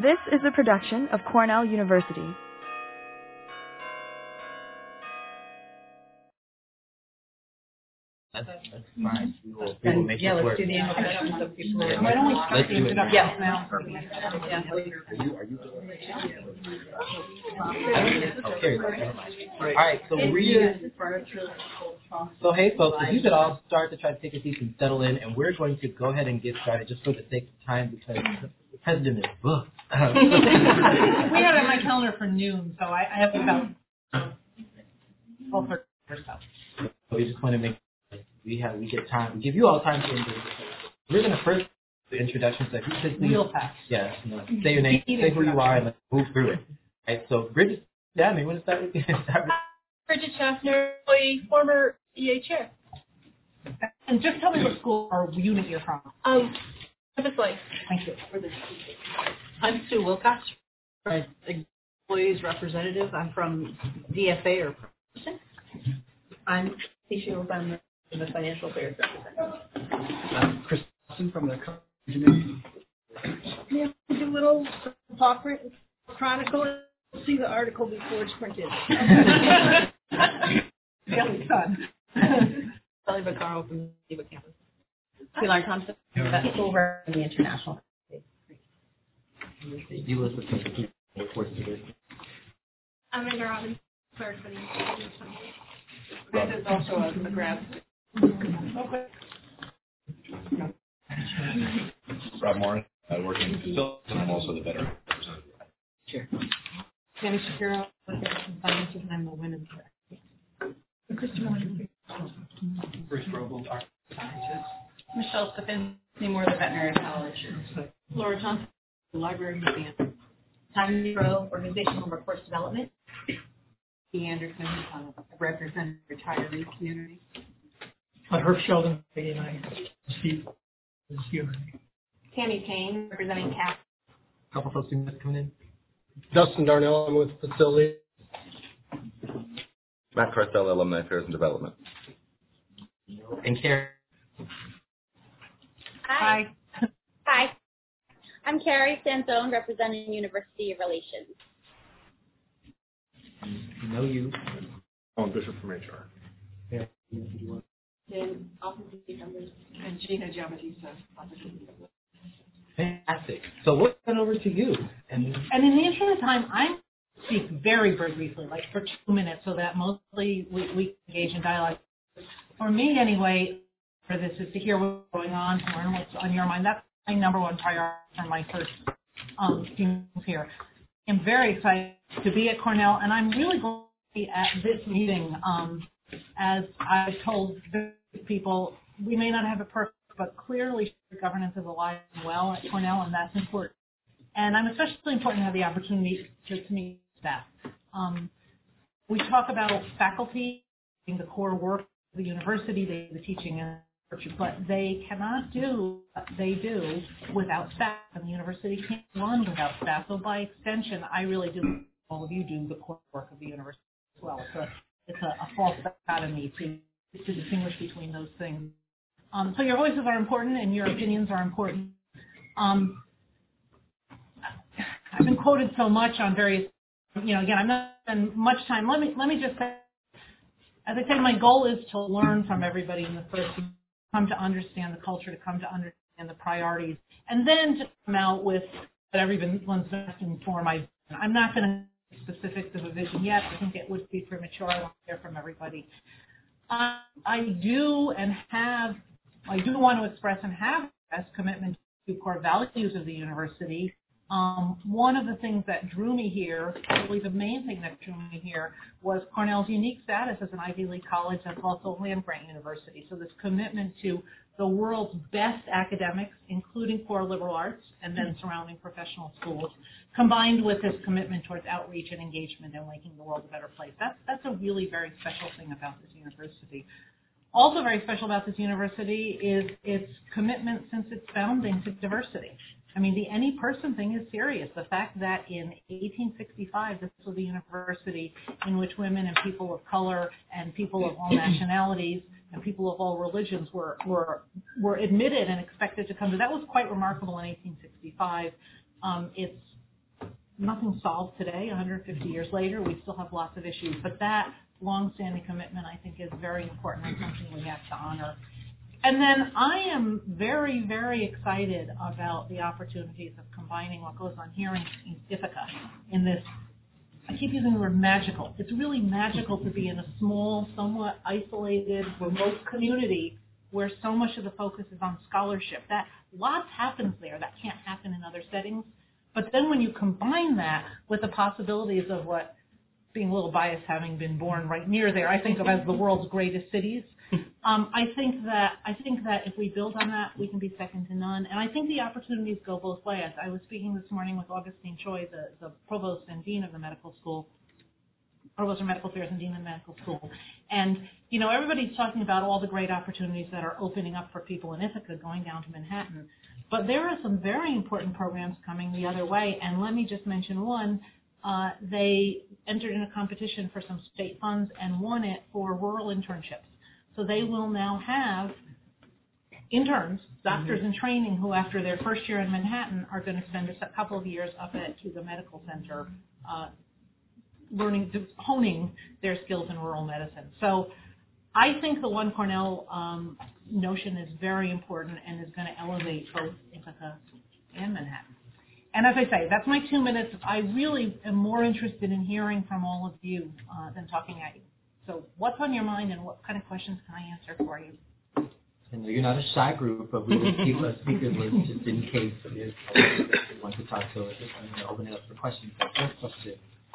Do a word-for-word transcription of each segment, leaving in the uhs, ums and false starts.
This is a production of Cornell University. That's, that's fine. We will, we will make yeah, this let's work. do the introduction of people. Yeah, Why don't we start let's the do it introduction now. now? Yeah. Are you, are you? Okay. All right. So we. So hey, folks, if you could all start to try to take a seat and settle in, and we're going to go ahead and get started just for the sake of time because the president is booked. We have it on my calendar for noon, so I, I have about twelve thirty or so. So we just want to make we have we get time. We give you all time to introduce. We're going to first do the introduction, so if you could please, real fast. yeah, you know, say your name, say who you are, and let's move through it. All right. So Bridget, yeah, I mean, want to start with you? Bridget Schaffner, former E A chair. And just tell me what school or unit you're from. Um, Campus Life. Thank you. I'm Sue Wilcox, employees representative. I'm from D F A or person. I'm T. Shields. I'm the financial affairs representative. I'm Chris Dawson from the engineering. Yeah, do a little talk chronicle. See the article before it's printed. Kelly's son. Kelly Vaccaro from Neva campus. Pilar Thompson, over the international. You listen to the reports to this. I'm Amanda Robbins, clerk for the institution. Amanda is also a McGrath. Okay. Rob Morris. I work in facilities, and I'm also the veteran representative. Sure. Sammy Shapiro, finances, and I'm the women's director. Bruce Robles, art scientist. Michelle Stefanski, Seymour, the veterinary college. Laura Johnson, the library museum. Tommy Rowe, organizational workforce development. Dee Anderson, uh, representing the retiree community. Uh, Herb Sheldon, eighty-nine, Steve is here. Tammy Payne, representing C A P. A couple folks who just coming in. Dustin Darnell, I'm with Facility. Matt Carcel, Alumni Affairs and Development. And Karen. Hi. Hi. I'm Carrie Sansone, representing University Relations. You know you. Owen Bishop from H R. Yeah. And office members. And Gina Giambattista, opportunity. Fantastic. So we'll turn over to you. And And in the interest of time, I'm speak very, very briefly, like for two minutes, so that mostly we, we engage in dialogue. For me, anyway, for this is to hear what's going on, to learn what's on your mind. That's my number one priority for my first um, few months here. I'm very excited to be at Cornell, and I'm really glad to be at this meeting. Um, as I've told people, we may not have it perfect, but clearly governance is alive and well at Cornell, and that's important. And I'm especially important to have the opportunity to, to meet staff. Um, we talk about faculty being the core work of the university, they the teaching and research, but they cannot do what they do without staff, and the university can't run without staff. So by extension, I really do, all of you do the core work of the university as well. So it's a, a false dichotomy to, to distinguish between those things. Um, so your voices are important and your opinions are important. Um, I've been quoted so much on various, you know, again, I'm not spending much time. Let me let me just say, as I say, my goal is to learn from everybody in the first, to come to understand the culture, to come to understand the priorities, and then to come out with what everyone's asking for. My, I'm not going to specifics of a vision yet. I think it would be premature. I want to hear from everybody. Uh, I do and have, I do want to express and have as commitment to core values of the university. Um, one of the things that drew me here, probably the main thing that drew me here, was Cornell's unique status as an Ivy League college that's also a land-grant university. So this commitment to the world's best academics, including core liberal arts, and then surrounding professional schools, combined with this commitment towards outreach and engagement and making the world a better place. That's, that's a really very special thing about this university. Also very special about this university is its commitment since its founding to diversity. I mean, the any person thing is serious. The fact that in eighteen sixty-five, this was a university in which women and people of color and people of all nationalities and people of all religions were, were, were admitted and expected to come to. That was quite remarkable in eighteen sixty-five. Um, it's nothing's solved today. one hundred fifty years later, we still have lots of issues. But that long-standing commitment, I think, is very important and something we have to honor. And then I am very, very excited about the opportunities of combining what goes on here in Ithaca in this. I keep using the word magical. It's really magical to be in a small, somewhat isolated, remote community where so much of the focus is on scholarship. That lots happens there that can't happen in other settings. But then when you combine that with the possibilities of what, being a little biased having been born right near there, I think of as the world's greatest cities. Um, I think that I think that if we build on that, we can be second to none. And I think the opportunities go both ways. I was speaking this morning with Augustine Choi, the, the provost and dean of the medical school, provost of medical affairs and dean of the medical school. And, you know, everybody's talking about all the great opportunities that are opening up for people in Ithaca going down to Manhattan. But there are some very important programs coming the other way. And let me just mention one. Uh, they entered in a competition for some state funds and won it for rural internships. So they will now have interns, doctors in training, who after their first year in Manhattan are going to spend a couple of years up at the medical center uh, learning, honing their skills in rural medicine. So I think the One Cornell um, notion is very important and is going to elevate both Ithaca and Manhattan. And as I say, that's my two minutes. I really am more interested in hearing from all of you uh, than talking at you. So what's on your mind and what kind of questions can I answer for you? I know you're not a shy group, but we will keep a speaker list just in case you want to talk. So I'm going to open it up for questions. First question.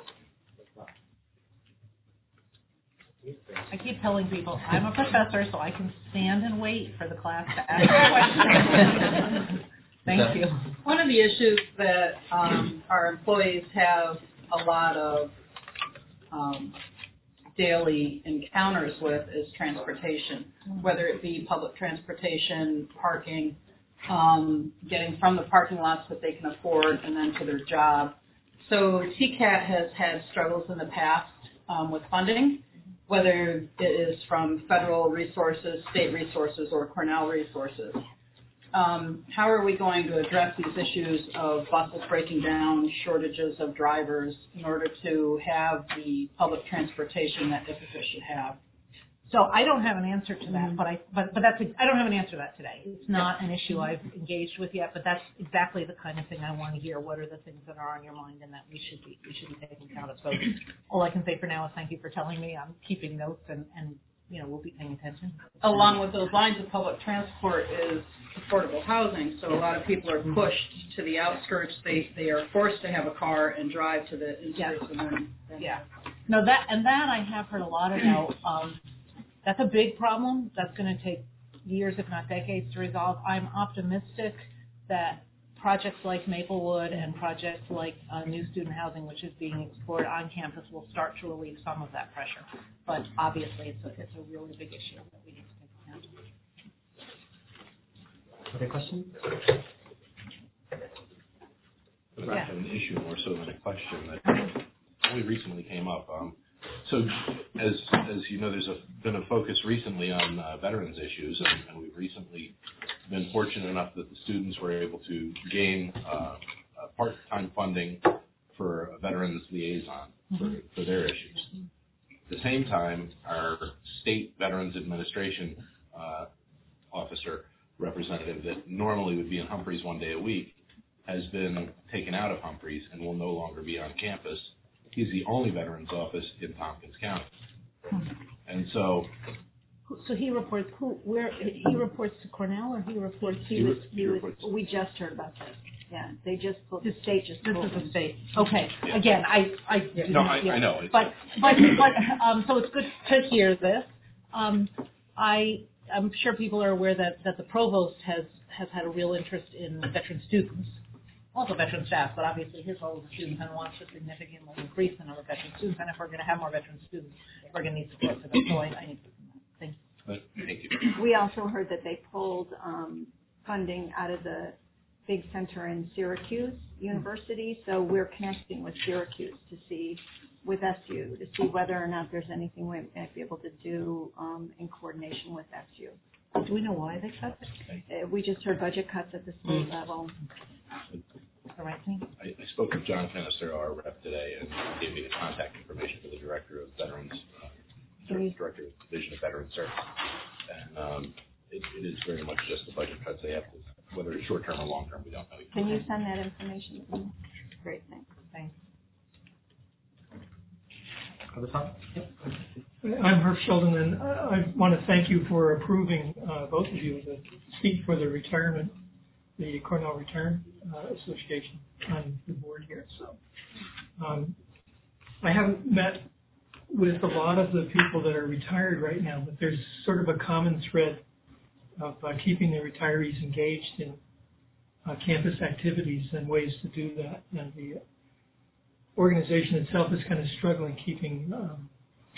I keep telling people I'm a professor, so I can stand and wait for the class to ask questions. Thank you. One of the issues that um, our employees have a lot of um, daily encounters with is transportation, whether it be public transportation, parking, um, getting from the parking lots that they can afford and then to their job. So T C A T has had struggles in the past um, with funding, whether it is from federal resources, state resources, or Cornell resources. Um, how are we going to address these issues of buses breaking down, shortages of drivers, in order to have the public transportation that Ithaca should have? So I don't have an answer to that, but I but but that's I don't have an answer to that today. It's not an issue I've engaged with yet, but that's exactly the kind of thing I want to hear. What are the things that are on your mind and that we should be we should be taking account of? So all I can say for now is thank you for telling me. I'm keeping notes and and you know we'll be paying attention. Along with those lines of public transport is affordable housing. So a lot of people are pushed to the outskirts. They they are forced to have a car and drive to the inskirts. Yes. And then, then yeah. No, that and that I have heard a lot about. Um, That's a big problem. That's going to take years, if not decades, to resolve. I'm optimistic that projects like Maplewood and projects like uh, new student housing, which is being explored on campus, will start to relieve some of that pressure. But obviously, it's a, it's a really big issue that we need to take account of. Other questions? It's yeah. an issue more so than a question that only recently came up. Um, So, as as you know, there's a, been a focus recently on uh, veterans issues, and, and we've recently been fortunate enough that the students were able to gain uh, uh, part-time funding for a veterans liaison for, for their issues. At the same time, our state Veterans Administration uh, officer representative that normally would be in Humphreys one day a week has been taken out of Humphreys and will no longer be on campus. He's the only veterans office in Tompkins County. And so... So he reports, who, where, he reports to Cornell or he reports he to... Was, he he was, reports. we just heard about this. Yeah, they just, the state just This pulled is the him. state. Okay. Yeah. Again, I... I Yeah. No, I, I know. It's, but, but, but, um, so it's good to hear this. Um, I, I'm sure people are aware that, that the provost has, has had a real interest in veteran students. Also veteran staff, but obviously his role as a student and wants to significantly increase the number of veteran students. And if we're going to have more veteran students, we're going to need support for them. So I, I need to thank you. but, thank you. We also heard that they pulled um, funding out of the big center in Syracuse University. So we're connecting with Syracuse to see, with S U, to see whether or not there's anything we might be able to do um, in coordination with S U. Do we know why they cut it? Uh, we just heard budget cuts at the state mm. level. the right thing? I, I spoke with John Canister, our rep, today, and he gave me the contact information for the director of Veterans, uh, Service, director of Division of Veterans Service. And um, it, it is very much just the budget cuts they have to, whether it's short term or long term, we don't know. Can you send that information to me? Great, thanks. Thanks. Other thoughts? I'm Herb Sheldon, and I want to thank you for approving, uh, both of you, the seat for the retirement, the Cornell Retirement uh, Association on the board here. So um, I haven't met with a lot of the people that are retired right now, but there's sort of a common thread of uh, keeping the retirees engaged in uh, campus activities and ways to do that. And the organization itself is kind of struggling keeping, um,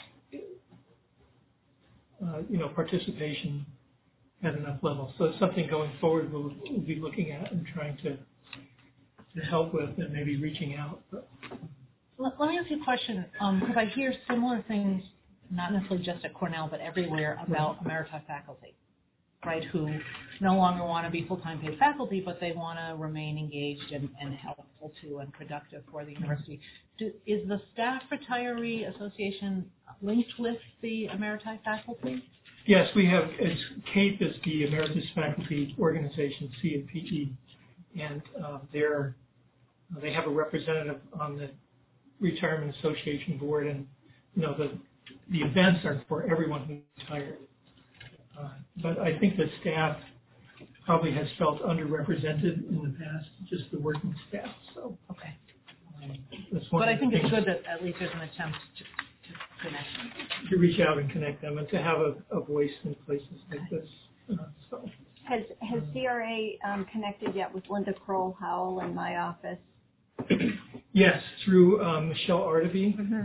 uh, you know, participation at enough level. So it's something going forward we'll, we'll be looking at and trying to to help with and maybe reaching out. But, Let, let me ask you a question, because um, I hear similar things, not necessarily just at Cornell, but everywhere about Emeriti faculty, right, who no longer want to be full-time paid faculty, but they want to remain engaged and, and helpful to and productive for the university. Do, is the Staff Retiree Association linked with the Emeriti faculty? Yes, we have, it's CAPE is the Emeritus Faculty Organization, C and P E, and uh, they're, they have a representative on the Retirement Association board, and you know the the events are for everyone who's retired. Uh, but I think the staff probably has felt underrepresented in the past, just the working staff. So okay, um, that's one but I think it's things good that at least there's an attempt to, to connect. to reach out and connect them, and to have a, a voice in places like this. Uh, so Has has C R A um, connected yet with Linda Kroll Howell in my office? yes, through um, Michelle Artevy. Mm-hmm.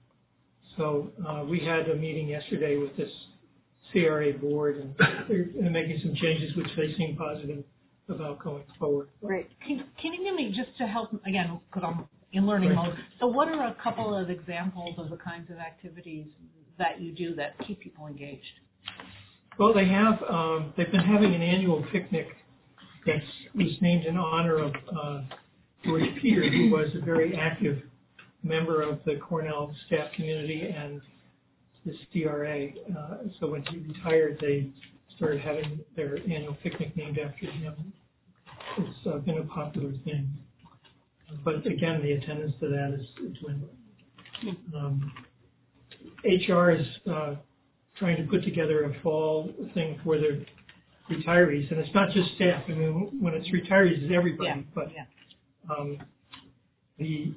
So uh, we had a meeting yesterday with this C R A board, and they're, they're making some changes which they seem positive about going forward. Great. Can, can you give me, just to help, again, because I'm in learning Right. mode, so what are a couple of examples of the kinds of activities that you do that keep people engaged? Well, they have, um, they've been having an annual picnic that was named in honor of uh, George Peter, who was a very active member of the Cornell staff community and the C R A. Uh, so when he retired, they started having their annual picnic named after him. It's uh, been a popular thing. But again, the attendance to that is dwindling. Um, H R is uh, trying to put together a fall thing for the retirees, and it's not just staff. I mean, when it's retirees, it's everybody. Yeah. But yeah. um, the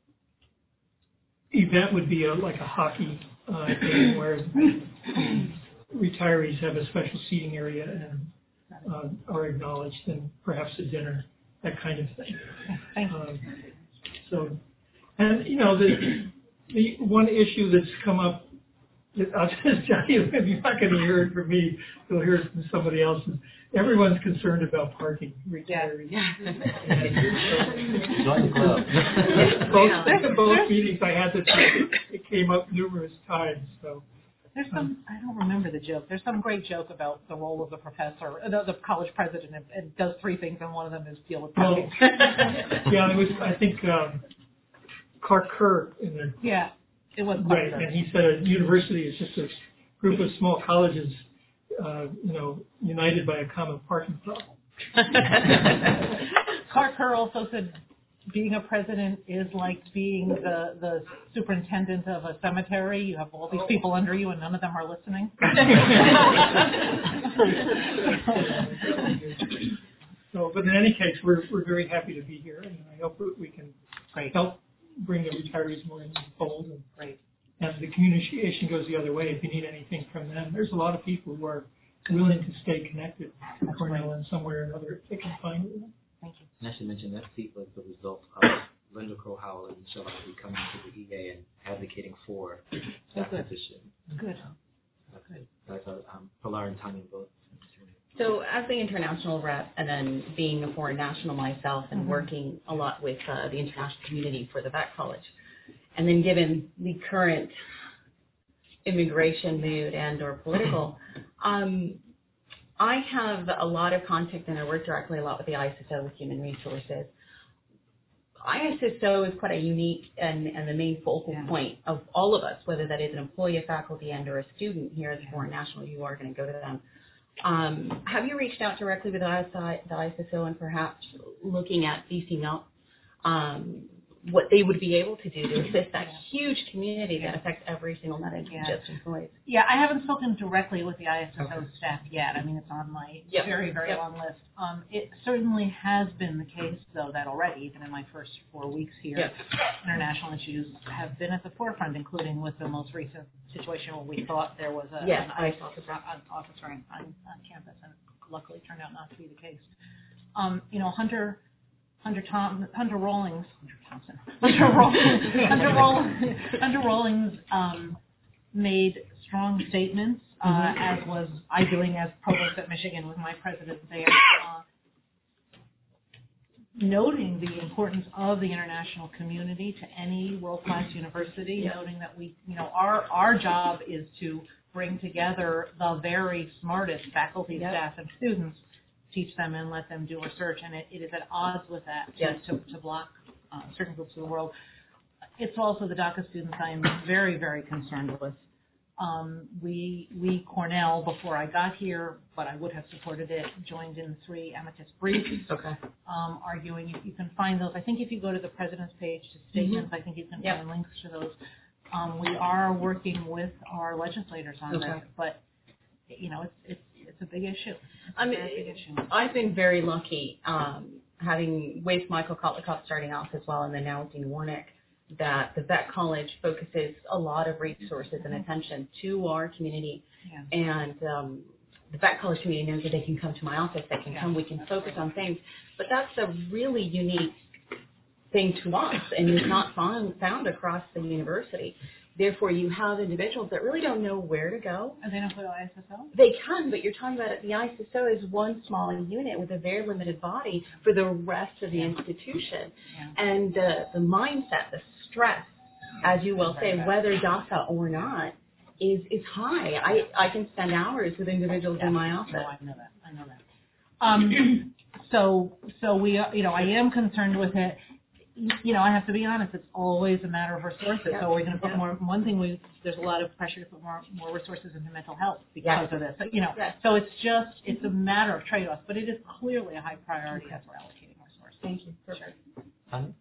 event would be a, like a hockey uh, game where retirees have a special seating area and uh, are acknowledged, and perhaps a dinner, that kind of thing. Thank you. Um, so, and you know, the the one issue that's come up, I'll just tell you, if you're not going to hear it from me, you'll hear it from somebody else. Everyone's concerned about parking retirees. Yeah. Join the club. both, both meetings I had to take, it came up numerous times. So. There's some, I don't remember the joke. There's some great joke about the role of the professor, the, the college president, and, and does three things, and one of them is deal with parking. Well, yeah, it was, I think, um, Clark Kerr in the. Yeah, it was Right, Clark. and he said a university is just a group of small colleges, uh, you know, united by a common parking problem. Clark Kerr also said being a president is like being the, the superintendent of a cemetery. You have all these people under you and none of them are listening. So, but in any case, we're we're very happy to be here, and I hope we can Great. help bring the retirees more into the fold. And Great. as the communication goes the other way, if you need anything from them, there's a lot of people who are willing to stay connected to Cornell in some way or another if they can find it. Thank you. And I should mention that seat was the result of Linda Kroll Howell and Michelle Artevy coming to the E A and advocating for that good. position. Good. Good. That's um, Pilar and Tanya both. So as the international rep, and then being a foreign national myself and Mm-hmm. working a lot with uh, the international community for the V A C College, and then given the current immigration mood and or political, um, I have a lot of contact and I work directly a lot with the I S S O with Human Resources. I S S O is quite a unique and, and the main focal yeah. point of all of us, whether that is an employee, a faculty, and or a student here at the Foreign National. You are going to go to them. Um, have you reached out directly with the I S S O and perhaps looking at beefing up um, what they would be able to do to assist that huge community that affects every single not yeah. just employees? Yeah, I haven't spoken directly with the I S S O okay. staff yet. I mean, it's on my yep. very, very yep. long list. Um, it certainly has been the case, though, that already, even in my first four weeks here, yep. international issues have been at the forefront, including with the most recent situation where we thought there was a, yes, an ICE officer, an officer on, on, on campus, and luckily turned out not to be the case. Um, you know, Hunter... Hunter Tom, Hunter Rawlings, Hunter Thompson, Hunter Rawlings, Hunter Rawlings, Hunter Rawlings um, made strong statements, uh, mm-hmm. as was I doing as provost at Michigan with my president there, uh, noting the importance of the international community to any world-class university, yeah. noting that we, you know, our our job is to bring together the very smartest faculty, yep. staff, and students. Teach them and let them do research, and it, it is at odds with that to, yes. to, to block uh, certain groups of the world. It's also the DACA students I am very, very concerned with. Um, we, we, Cornell, before I got here, but I would have supported it, joined in three amicus briefs, okay. um, arguing. You, you can find those. I think if you go to the President's page to statements, mm-hmm. I think you can yep. find links to those. Um, we are working with our legislators on okay. this, but, you know, it's, it's It's a big issue. It's I mean, big issue. I've been very lucky um, having with Michael Kotlikoff starting off as well, and then now with Dean Warnick, that the Vet College focuses a lot of resources and attention to our community. Yeah. And um, the Vet College community knows that they can come to my office, they can yeah. come, we can focus on things. But that's a really unique thing to us, and it's not found, found across the university. Therefore, you have individuals that really don't know where to go. And they don't go to I S S O? They can, but you're talking about it. The I S S O is one small unit with a very limited body for the rest of the yeah. institution. Yeah. And uh, the mindset, the stress, as you will say, whether DACA or not, is is high. I, I can spend hours with individuals yeah. in my office. No, I know that. I know that. Um, so, so we, you know, I am concerned with it. You know, I have to be honest, it's always a matter of resources. Yep. So we're going to put yep. more, one thing we, there's a lot of pressure to put more, more resources into mental health because yes. of this. So, you know, yes. so it's just, it's a matter of trade-offs, but it is clearly a high priority as we're allocating resources. Thank you. Perfect. Um,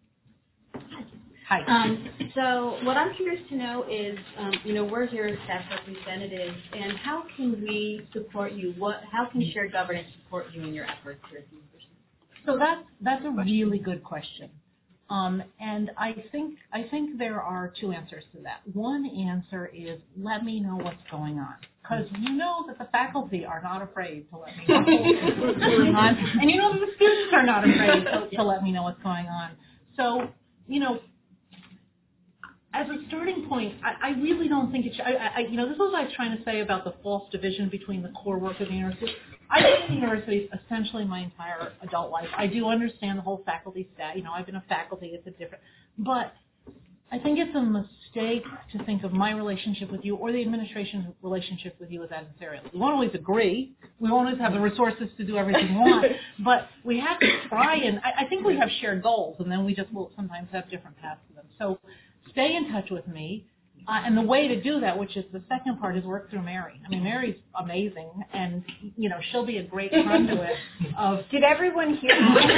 Hi. Um, so what I'm curious to know is, um, you know, we're here as staff representatives, and how can we support you? What, how can shared governance support you in your efforts here at the university? So that's, that's a really good question. Um, and I think I think there are two answers to that. One answer is let me know what's going on, because you know that the faculty are not afraid to let me know what's going on, and you know that the students are not afraid to, to let me know what's going on. So, you know, as a starting point, I, I really don't think it should, I, I, you know, this is what I was trying to say about the false division between the core work of the university. I've been in the university essentially my entire adult life. I do understand the whole faculty stat. You know, I've been a faculty. It's a different, but I think it's a mistake to think of my relationship with you or the administration's relationship with you as adversarial. We won't always agree. We won't always have the resources to do everything we want, but we have to try, and I, I think we have shared goals, and then we just will sometimes have different paths to them. So stay in touch with me. Uh, and the way to do that, which is the second part, is work through Mary. I mean, Mary's amazing, and, you know, she'll be a great conduit of... Did everyone hear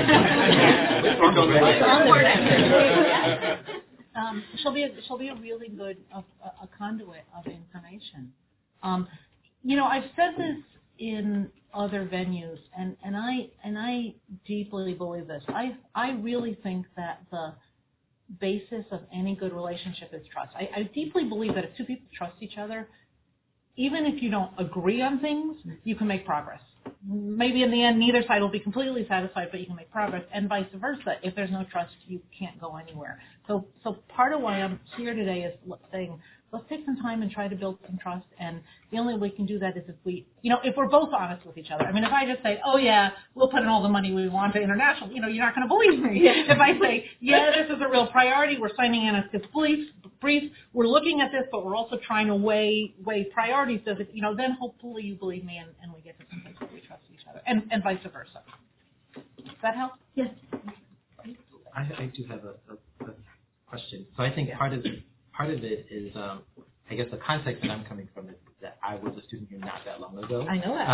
um, she'll be a, she'll be a really good a, a conduit of information. Um, you know, I've said this in other venues, and, and I and I deeply believe this. I I really think that the basis of any good relationship is trust. I, I deeply believe that if two people trust each other, even if you don't agree on things, you can make progress. Maybe in the end, neither side will be completely satisfied, but you can make progress, and vice versa. If there's no trust, you can't go anywhere. So, so part of why I'm here today is saying, let's take some time and try to build some trust, and the only way we can do that is if we, you know, if we're both honest with each other. I mean, if I just say, oh yeah, we'll put in all the money we want to international, you know, you're not going to believe me. If I say, yeah, this is a real priority, we're signing in as briefs, briefs, we're looking at this, but we're also trying to weigh weigh priorities, so that, you know, then hopefully you believe me, and, and we get to some place where we trust each other, and, and vice versa. Does that help? Yes. I I, I do have a, a, a question. So I think part of part of it is, um, I guess the context that I'm coming from is that I was a student here not that long ago. I know that.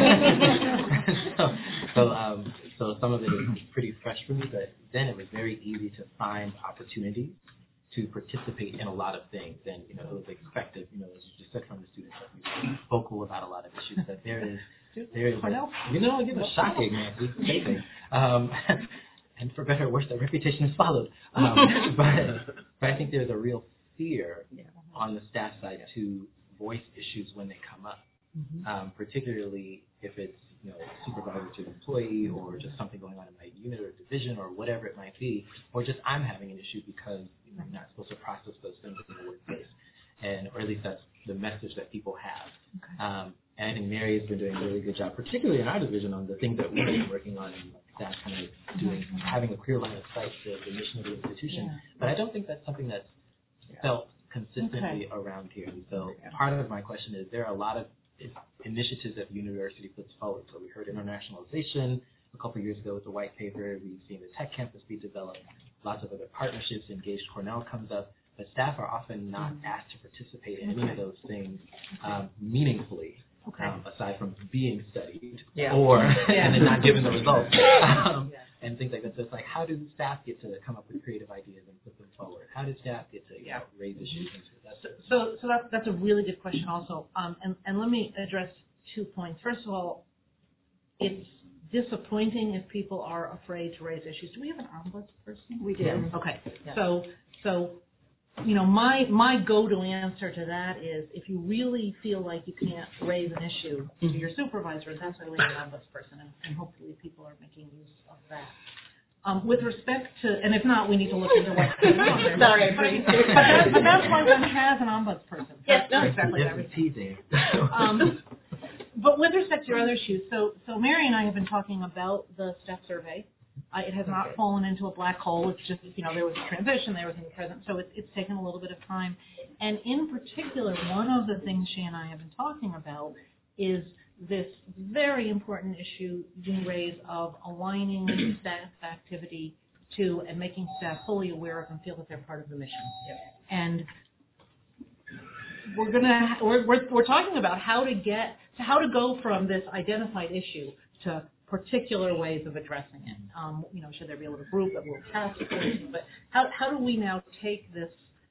Um, so so, um, so some of it is pretty fresh for me, but then it was very easy to find opportunities to participate in a lot of things. And, you know, it was expected, you know, as you just said from the students, that we were vocal about a lot of issues, that there is, there is, a, you know, you know, shocking, man, it's amazing. Um, and for better or worse, that reputation is followed. Um, but, but I think there's a real fear on the staff side to voice issues when they come up, mm-hmm. um, particularly if it's, you know, supervisor to an employee or just something going on in my unit or division or whatever it might be, or just I'm having an issue because, you know, I'm not supposed to process those things in the workplace, and or at least that's the message that people have. Okay. Um, and I think Mary has been doing a really good job, particularly in our division, on the things that we've been working on, and that kind of doing, mm-hmm. having a clear line of sight to the mission of the institution. Yeah. But I don't think that's something that's felt consistently okay. around here. And so yeah. part of my question is, there are a lot of initiatives that the university puts forward. So we heard internationalization a couple of years ago with the white paper. We've seen the tech campus be developed. Lots of other partnerships. Engaged Cornell comes up. But staff are often not mm-hmm. asked to participate in okay. any of those things um, meaningfully, okay. um, aside from being studied yeah. or yeah. and then not given the results. Um, yeah. And things like that. So it's like, how do staff get to come up with creative ideas and put them forward? How does staff get to, you know, raise issues? So, so, so that's, that's a really good question also. Um, and, and let me address two points. First of all, it's disappointing if people are afraid to raise issues. Do we have an ombudsperson? We do. Yeah. Okay. Yeah. So, so, you know, my, my go-to answer to that is, if you really feel like you can't raise an issue to your supervisor, that's why we have an ombudsperson, and, and hopefully people are making use of that. Um, with respect to, and if not, we need to look into what's going on there. Sorry, I agree. But, that, but that's why one has an ombudsperson. Yes, no, exactly. Everything. um, but with respect to your other issues, so so Mary and I have been talking about the staff survey. Uh, it has not okay. fallen into a black hole. It's just, you know, there was a transition, there was in the present, so it, it's taken a little bit of time. And in particular, one of the things she and I have been talking about is this very important issue you raise of aligning staff activity to and making staff fully aware of and feel that they're part of the mission. Yep. And we're gonna we're, we're we're talking about how to get to how to go from this identified issue to particular ways of addressing it. Um, you know, should there be a little group, a little task force? But how how do we now take this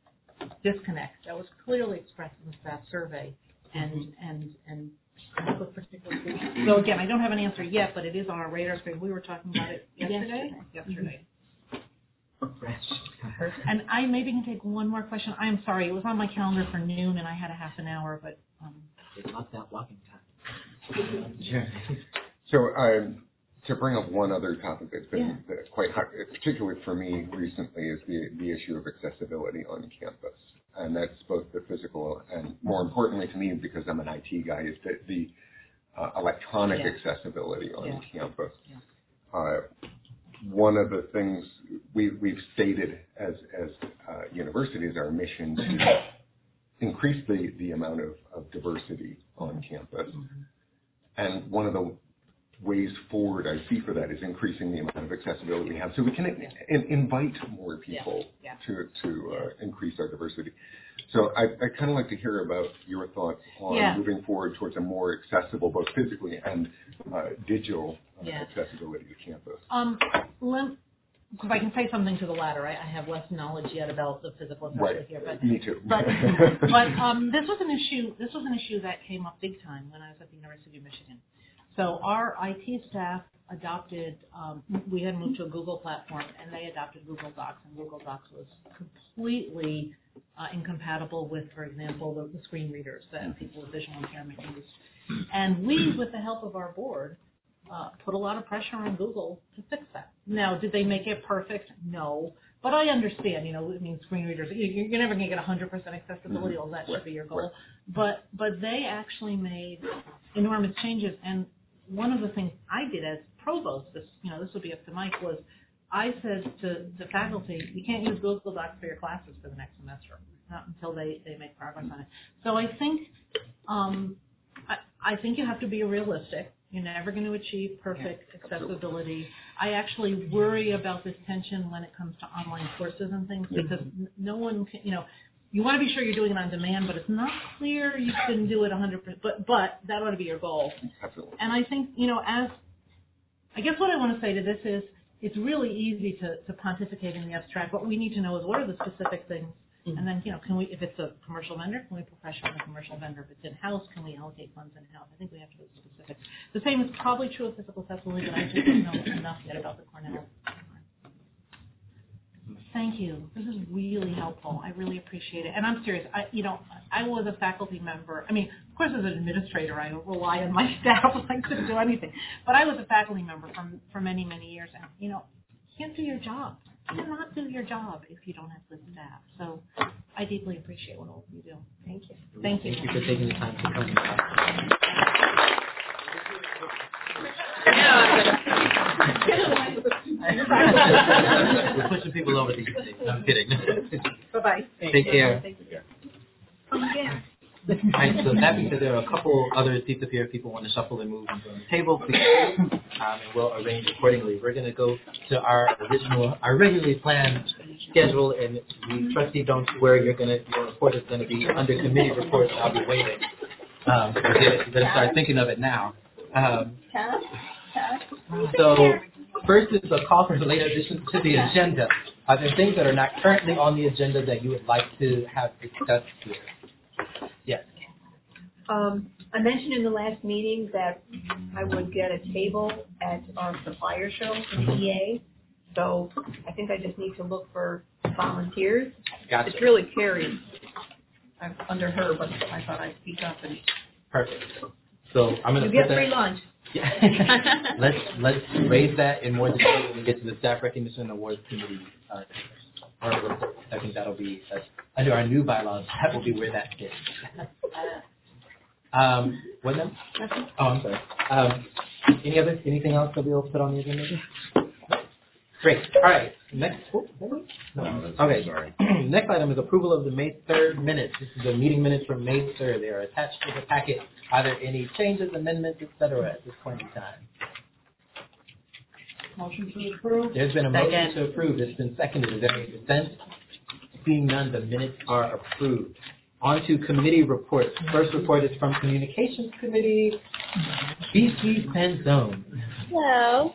disconnect that was clearly expressed in the staff survey and and and come up with particular solutions? So again, I don't have an answer yet, but it is on our radar screen. We were talking about it yesterday. Yesterday. yesterday. And I maybe can take one more question. I am sorry, it was on my calendar for noon, and I had a half an hour, but um, it's not that walking time. Sure. So um, to bring up one other topic that's been yeah. quite hot, particularly for me recently, is the, the issue of accessibility on campus. And that's both the physical and, more importantly to me, because I'm an I T guy, is the, the uh, electronic yeah. accessibility on yeah. campus. Yeah. Uh, one of the things we, we've stated as, as uh, universities, our mission to increase the, the amount of, of diversity on campus. Mm-hmm. And one of the ways forward I see for that is increasing the amount of accessibility we have, so we can in, invite more people yeah. Yeah. to to uh, increase our diversity. So I, I kind of like to hear about your thoughts on yeah. moving forward towards a more accessible, both physically and uh, digital uh, yeah. accessibility to campus. Um, let, if I can say something to the latter, I, I have less knowledge yet about the physical accessibility right. here, but me too. But, but um, this was an issue. This was an issue that came up big time when I was at the University of Michigan. So our I T staff adopted, um, we had moved to a Google platform, and they adopted Google Docs, and Google Docs was completely uh, incompatible with, for example, the, the screen readers that people with visual impairment use. And we, with the help of our board, uh, put a lot of pressure on Google to fix that. Now, did they make it perfect? No. But I understand, you know, I mean, screen readers, you're never going to get one hundred percent accessibility, although that should be your goal. But, but they actually made enormous changes, and one of the things I did as provost, this, you know, this would be up to Mike, was I said to the faculty, you can't use Google Docs for your classes for the next semester, not until they, they make progress on it. So I think, um, I, I think you have to be realistic, You're never going to achieve perfect accessibility. I actually worry about this tension when it comes to online courses and things because n- no one can, you know, you want to be sure you're doing it on demand, but it's not clear you can do it one hundred percent. But, but that ought to be your goal. Absolutely. And I think, you know, as, I guess what I want to say to this is it's really easy to, to pontificate in the abstract. What we need to know is what are the specific things. Mm-hmm. And then, you know, can we, if it's a commercial vendor, can we put pressure on the commercial vendor? If it's in-house, can we allocate funds in-house? I think we have to be specific. The same is probably true of physical accessibility, but I just don't know enough yet about the Cornell. Thank you. This is really helpful. I really appreciate it. And I'm serious. I, you know, I was a faculty member. I mean, of course, as an administrator, I rely on my staff. I couldn't do anything. But I was a faculty member for, for many, many years. And, you know, you can't do your job. You cannot do your job if you don't have good staff. So I deeply appreciate what all of you do. Thank you. Thank you. Thank you for taking the time to come. We're pushing people over these days. I'm kidding. Bye-bye. Take care. Thank you. Come again. All right, so that means that there are a couple other seats up here. If people want to shuffle and move on the table, please, um, and we'll arrange accordingly. We're going to go to our original, our regularly planned schedule, and the trustee, don't worry, you're going to, your report is going to be under committee reports. I'll be waiting. Um, you better start thinking of it now. Um, so first is a call for later additions to the agenda. Are there things that are not currently on the agenda that you would like to have discussed here? Yes. Um, I mentioned in the last meeting that I would get a table at our supplier show for the E A. So I think I just need to look for volunteers. Gotcha. It's really Carrie. I'm under her, but I thought I'd speak up. And Perfect. So I'm going to you put get free that. lunch. Yeah. let's let's raise that in more detail when we get to the staff recognition and awards committee. Uh, or report. I think that'll be uh, under our new bylaws. That will be where that fits. um, what then? Oh, I'm sorry. Um, any other anything else that we'll put on the agenda? Great. All right. Next. Oh, no. Okay. Sorry. Next item is approval of the May third minutes. This is the meeting minutes from May third. They are attached to the packet. Are there any changes, amendments, et cetera, at this point in time? Motion to approve. There's been a motion Second. to approve. It's been seconded. Is there any dissent? Seeing none, the minutes are approved. On to committee reports. First report is from Communications Committee, B C Penzone. Hello.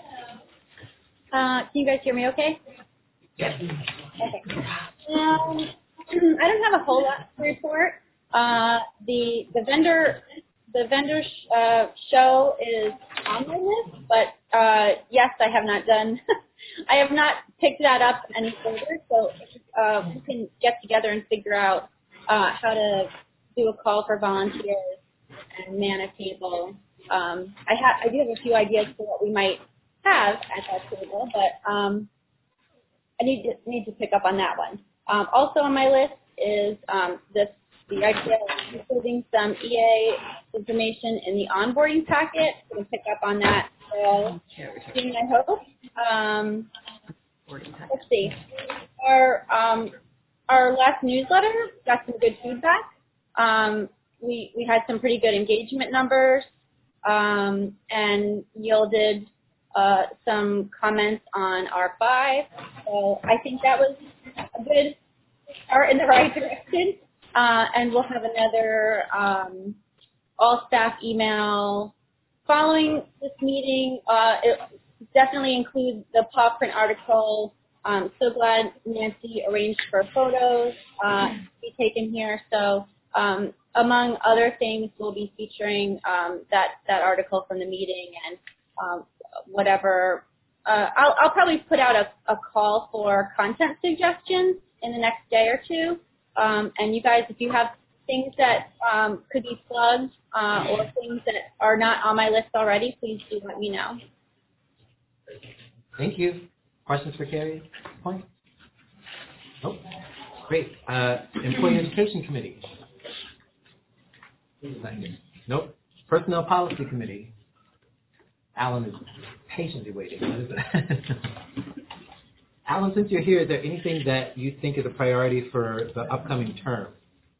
Uh, can you guys hear me okay? Yes. Okay. Um, I don't have a whole lot to report. Uh, the the vendor the vendor sh- uh, show is on my list, but uh, yes, I have not done. I have not picked that up any further. So uh, we can get together and figure out uh, how to do a call for volunteers and man a table. Um, I have I do have a few ideas for what we might have at that table, but um, I need to need to pick up on that one. Um, also on my list is um, this the idea of including some E A information in the onboarding packet. We can pick up on that uh, soon, I hope. Um, let's see. Our um, our last newsletter got some good feedback. Um, we we had some pretty good engagement numbers um, and yielded uh, some comments on R five. So I think that was a good start in the right direction. Uh, and we'll have another um, all-staff email following this meeting. Uh, it definitely includes the paw print article. Um, so glad Nancy arranged for photos uh, to be taken here. So um, among other things, we'll be featuring um, that, that article from the meeting and um, whatever. Uh, I'll, I'll probably put out a, a call for content suggestions in the next day or two. Um, and you guys, if you have things that um, could be plugged uh, or things that are not on my list already, please do let me know. Thank you. Questions for Carrie? Point? Nope. Great. Uh, Employee Education Committee? Not here. Nope. Personnel Policy Committee? Alan is patiently waiting. What is it? Alan, since you're here, is there anything that you think is a priority for the upcoming term?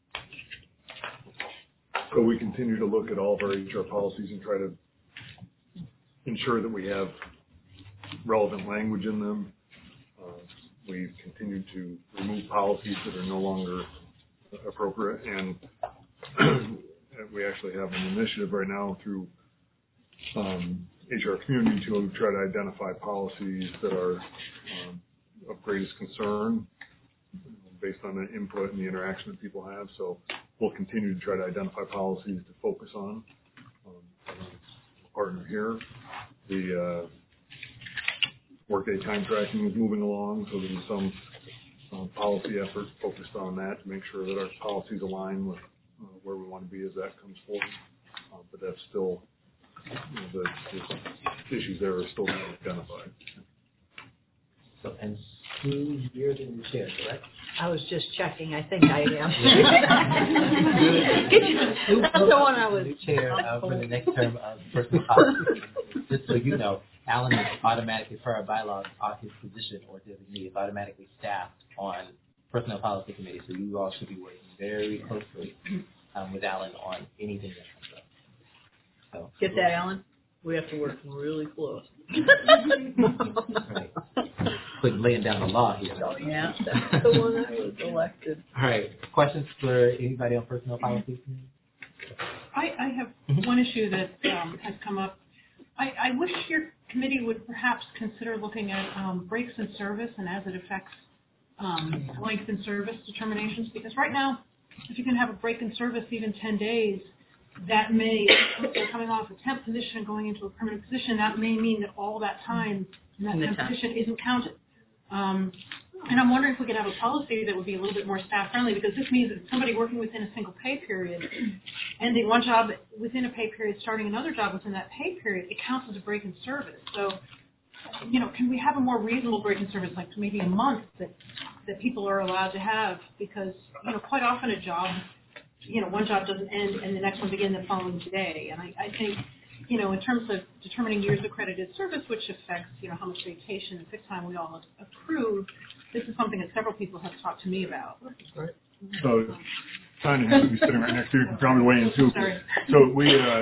So we continue to look at all of our H R policies and try to ensure that we have relevant language in them. Uh, we've continued to remove policies that are no longer appropriate, and we actually have an initiative right now through um, H R community to try to identify policies that are um, of greatest concern based on the input and the interaction that people have. So we'll continue to try to identify policies to focus on. Um, partner here. The uh, workday time tracking is moving along, so there's some uh, policy effort focused on that to make sure that our policies align with uh, where we want to be as that comes forward. Uh, but that's still, you know, the, the issues there are still being identified. So, and Sue, you're the new chair, correct? I was just checking. I think I am. Sue That's the one I was. New chair uh, for the next term of personal policy. Just so you know, Alan is automatically, per our bylaws, his position or designee is automatically staffed on personnel policy committee. So you all should be working very closely um, with Alan on anything that comes up. So, Get that, Alan? We have to work really close. right. Quick laying down the law here. So, yeah, that's the one I was elected. All right. Questions for anybody on personnel policy? I, I have mm-hmm. one issue that um, has come up. I, I wish your committee would perhaps consider looking at um, breaks in service and as it affects um, length in service determinations, because right now, if you can have a break in service even ten days, that may, if they're coming off a temp position and going into a permanent position, that may mean that all that time in that temp position isn't counted. Um, and I'm wondering if we could have a policy that would be a little bit more staff friendly, because this means that somebody working within a single pay period, ending one job within a pay period, starting another job within that pay period, it counts as a break in service. So, you know, can we have a more reasonable break in service, like maybe a month that that people are allowed to have? Because, you know, quite often a job, you know, one job doesn't end and the next one begins the following day. And I, I think, you know, in terms of determining years of accredited service, which affects, you know, how much vacation and sick time we all accrue, this is something that several people have talked to me about. Right. So, Tanya has to be sitting right next to you. You can probably weigh in too. Sorry. So we, uh,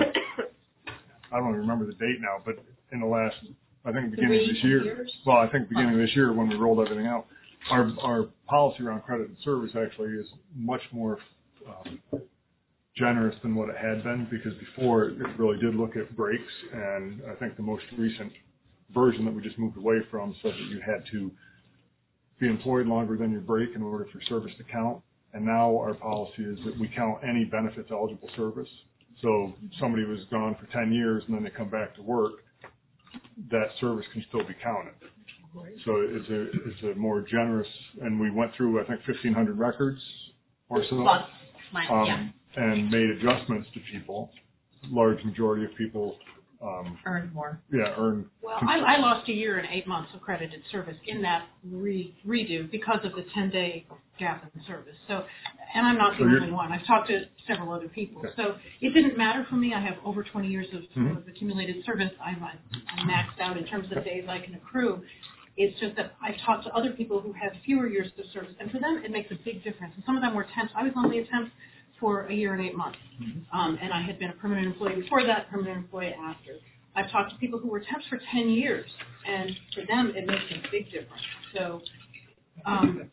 I don't remember the date now, but in the last, I think beginning Three of this year, years? well, I think beginning of this year when we rolled everything out, our our policy around accredited service actually is much more um, generous than what it had been, because before it really did look at breaks, and I think the most recent version that we just moved away from said that you had to be employed longer than your break in order for service to count. And now our policy is that we count any benefits eligible service. So somebody was gone for ten years and then they come back to work, that service can still be counted. So it's a it's a more generous, and we went through I think fifteen hundred records or so, Plus, um, yeah. and made adjustments to people. Large majority of people um, earn more. Yeah, earn. Well, I, I lost a year and eight months of credited service in that re- redo because of the ten-day gap in service. So, and I'm not the So only one. I've talked to several other people. Okay. So it didn't matter for me. I have over twenty years of, Mhm. of accumulated service. I'm, I'm maxed out in terms of days I can accrue. It's just that I've talked to other people who have fewer years of service, and for them it makes a big difference. And some of them were temps. I was only a temp for a year and eight months, um, and I had been a permanent employee before that, permanent employee after. I've talked to people who were temps for ten years, and for them it makes a big difference. So, um,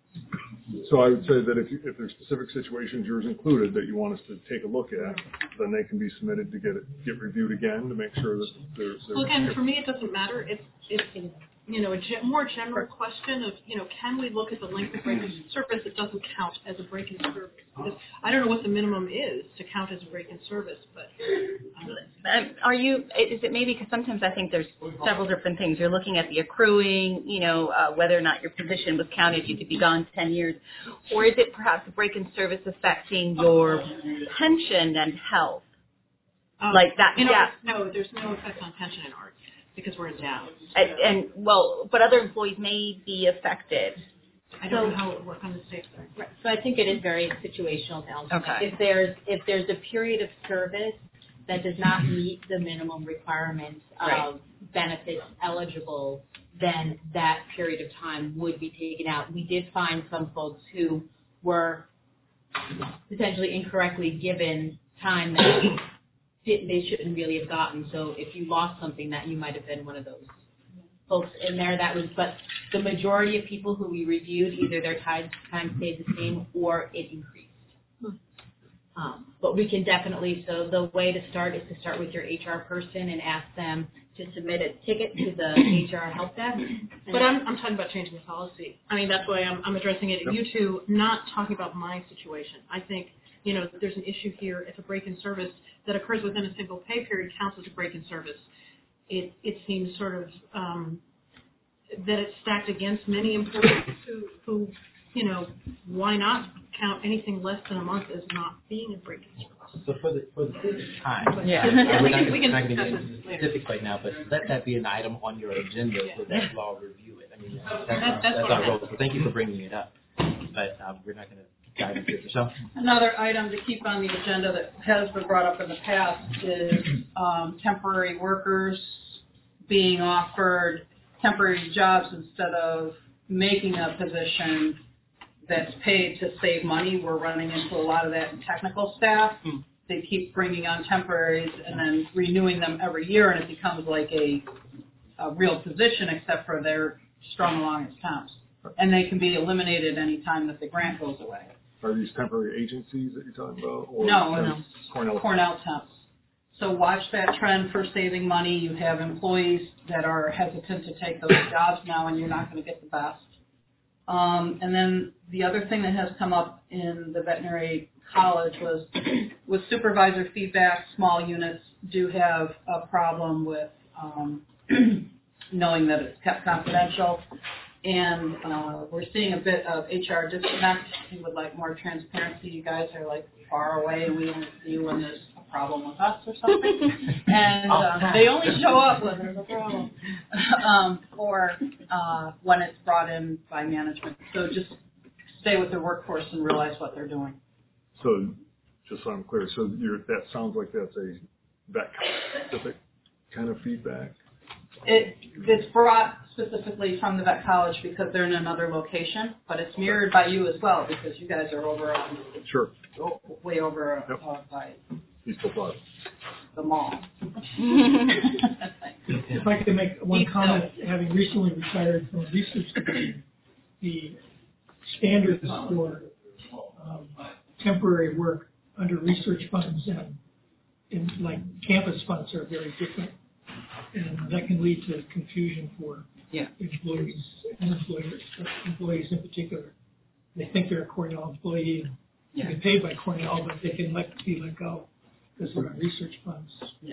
So I would say that if you, if there's specific situations, yours included, that you want us to take a look at, then they can be submitted to get it get reviewed again to make sure that there's. well, again, for me it doesn't matter. It's it's you know a ge- more general question of you know can we look at the length of break in service that doesn't count as a break in service? Because I don't know what the minimum is to count as a break in service, but. Um, are you, is it maybe, because sometimes I think there's several different things. You're looking at the accruing, you know, uh, whether or not your position was counted, you could be gone ten years. Or is it perhaps a break in service affecting your pension and health? Um, like that, you know, yeah. No, there's no effect on pension in ours because we're endowed. And, and, well, but other employees may be affected. I don't know how it would work on the state side. Right. So I think it is very situational down. Okay. If there's if there's a period of service that does not meet the minimum requirements Right. of benefits eligible, then that period of time would be taken out. We did find some folks who were potentially incorrectly given time that did, they shouldn't really have gotten. So if you lost something, that you might have been one of those folks in there. That was, but the majority of people who we reviewed, either their time time stayed the same or it increased. Um, but we can definitely, so the way to start is to start with your H R person and ask them to submit a ticket to the H R help desk. But I'm, I'm talking about changing the policy. I mean, that's why I'm, I'm addressing it. You two, not talking about my situation. I think, you know, there's an issue here. If a break in service that occurs within a single pay period counts as a break in service, it, it seems sort of um, that it's stacked against many employees who, who, you know, why not count anything less than a month as not being a break in service? So for the for the sake of time, Yeah. uh, we're We not, can- we can not going to discuss get into this the later. specifics right now, but let that be an item on your agenda so that you all review it. I mean, that's, That's- our, that's that's what our I role. meant. So thank you for bringing it up. But um, we're not going to dive into it. Michelle? Another item to keep on the agenda that has been brought up in the past is um, temporary workers being offered temporary jobs instead of making a position that's paid to save money. We're running into a lot of that in technical staff. Mm. They keep bringing on temporaries and then renewing them every year, and it becomes like a, a real position, except for they're strung along as temps. And they can be eliminated any time that the grant goes away. Are these temporary agencies that you're talking about? Or No, temps? no. Cornell. Cornell temps. So watch that trend for saving money. You have employees that are hesitant to take those jobs now, and you're not going to get the best. Um, and then the other thing that has come up in the veterinary college was with supervisor feedback, small units do have a problem with um, knowing that it's kept confidential. And uh, we're seeing a bit of H R disconnect. We would like more transparency. You guys are like far away, and we only see when there's a problem with us or something. And uh, they only show up when there's a problem, um, or uh, when it's brought in by management. So just stay with the workforce and realize what they're doing. So, just so I'm clear, so you're, that sounds like that's a vet specific kind of feedback. It, it's brought specifically from the vet college because they're in another location, but it's mirrored by you as well because you guys are over on, Sure. way over Yep. uh, by East Plaza. the mall. If I could make one comment, having recently retired from research, the standards for um, temporary work under research funds and in like campus funds are very different, and that can lead to confusion for yeah. employees and employers, but employees in particular. They think they're a Cornell employee and Yeah. they get paid by Cornell, but they can let be let go because they're on research funds. Yeah.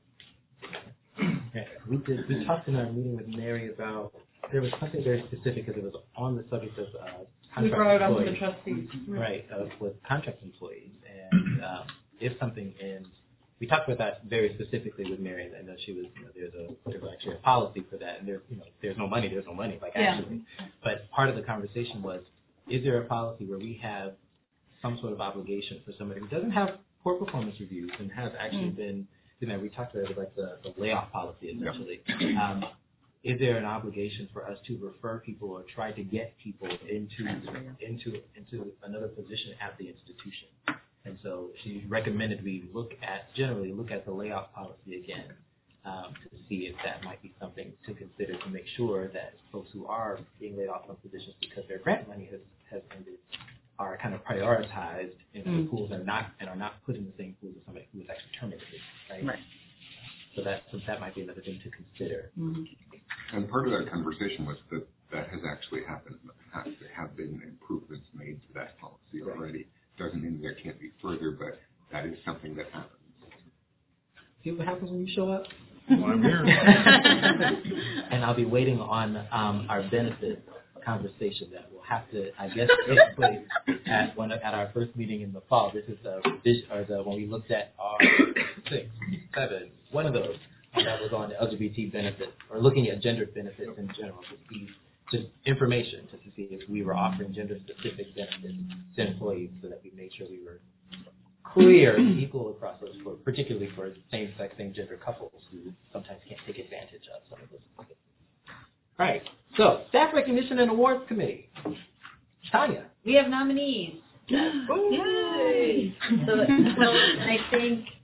Okay. We did. We talked in our meeting with Mary about there was something very specific because it was on the subject of uh, contract We brought it up to the employees. trustees. Right, uh, with contract employees, and um, if something ends, we talked about that very specifically with Mary, and I know she was, you know, there's a there's actually a policy for that, and there, you know, if there's no money, there's no money, like Yeah. actually. But part of the conversation was, is there a policy where we have some sort of obligation for somebody who doesn't have poor performance reviews and has actually Mm. been, you know, we talked about it like the, the layoff policy essentially. Um, is there an obligation for us to refer people or try to get people into into into another position at the institution? And so she recommended we look at generally look at the layoff policy again um, to see if that might be something to consider to make sure that folks who are being laid off from positions because their grant money has, has ended are kind of prioritized in other Mm. pools and not and are not put in the same pools as somebody who was actually terminated, right? Right. So that so that might be another thing to consider. Mm-hmm. And part of that conversation was that that has actually happened in the past. There have been improvements made to that policy already. Doesn't mean there can't be further, but that is something that happens. See what happens when you show up? Well, I'm here. And I'll be waiting on um, our benefit conversation that will have to, I guess, take place at one of, at our first meeting in the fall. This is the or the when we looked at our six, seven, one of those, and that was on L G B T benefits or looking at gender benefits in general to see just information just to see if we were offering gender specific benefits to employees so that we made sure we were clear and equal across those, for, particularly for same-sex, same-gender couples who sometimes can't take advantage of some of those. All right, so staff recognition and awards committee. Tanya. We have nominees. Yay! So, so I think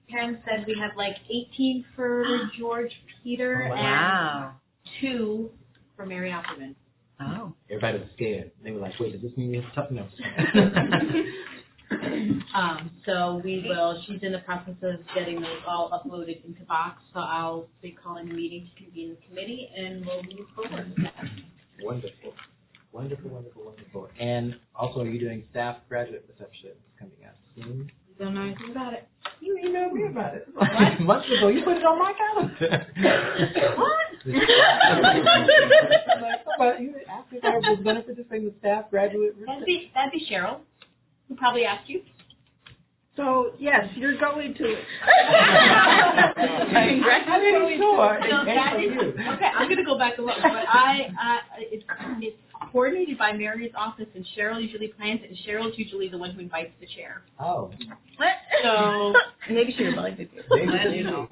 Karen said we have like eighteen for George Peter Oh, wow. and two for Mary Opperman. Oh. Everybody was scared. They were like, wait, does this mean we have to talk? No. Um, so we will, she's in the process of getting those all uploaded into Box, so I'll be calling a meeting to convene the committee and we'll move forward. Wonderful. Wonderful, wonderful, wonderful. And also, are you doing staff graduate reception coming out soon? Don't know anything about it. You emailed me about it. Like, months ago, you put it on my calendar. What? But you asked if I was going to participate in the staff graduate reception. That'd be, that'd be Cheryl, who probably asked you. So, yes, you're going to it. Congratulations. Sure. So that is, okay, I'm going to go back and look, but I, uh, it's, it's coordinated by Mary's office, and Cheryl usually plans it, and Cheryl's usually the one who invites the chair. Oh. What? So Maybe she would like to do. Maybe you know.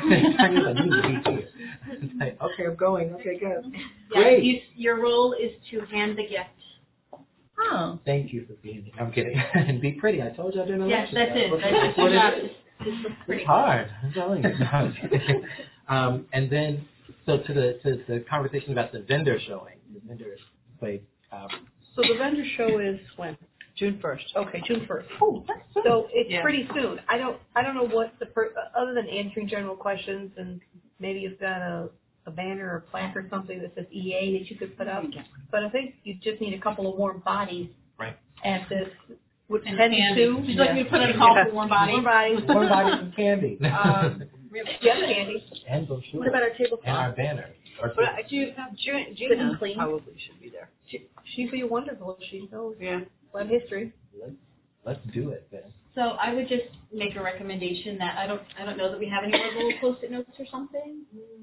Like, okay, I'm going. Okay, good. Yeah, Great. you, your role is to hand the gift. Oh. Thank you for being here. I'm kidding. And be pretty. I told you I didn't know. Yes, that's it. That's, That's your what job. it is. Just look pretty. It's hard. I'm telling you. No, I'm kidding. um, and then, so to the to the conversation about the vendor showing, the vendor played. Um, So the vendor show is when? June first. Okay, June first. Oh, that's soon. So it's Yeah. pretty soon. I don't, I don't know what the, per, other than answering general questions and maybe you've got a, a banner or plaque or something that says E A that you could put up. But I think you just need a couple of warm bodies. Right. At this, with And ten to candy. two. She'd like me to put in a call for warm bodies. Warm bodies. Warm bodies and candy. Um, Yes, candy. And brochure. What about our tablecloth? And our banner. Our But I, June, June, Good and June clean. Probably should be there. she, she'd be wonderful if she knows Yeah. what history. let's, let's do it then. So I would just make a recommendation that I don't I don't know that we have any more little post-it notes or something.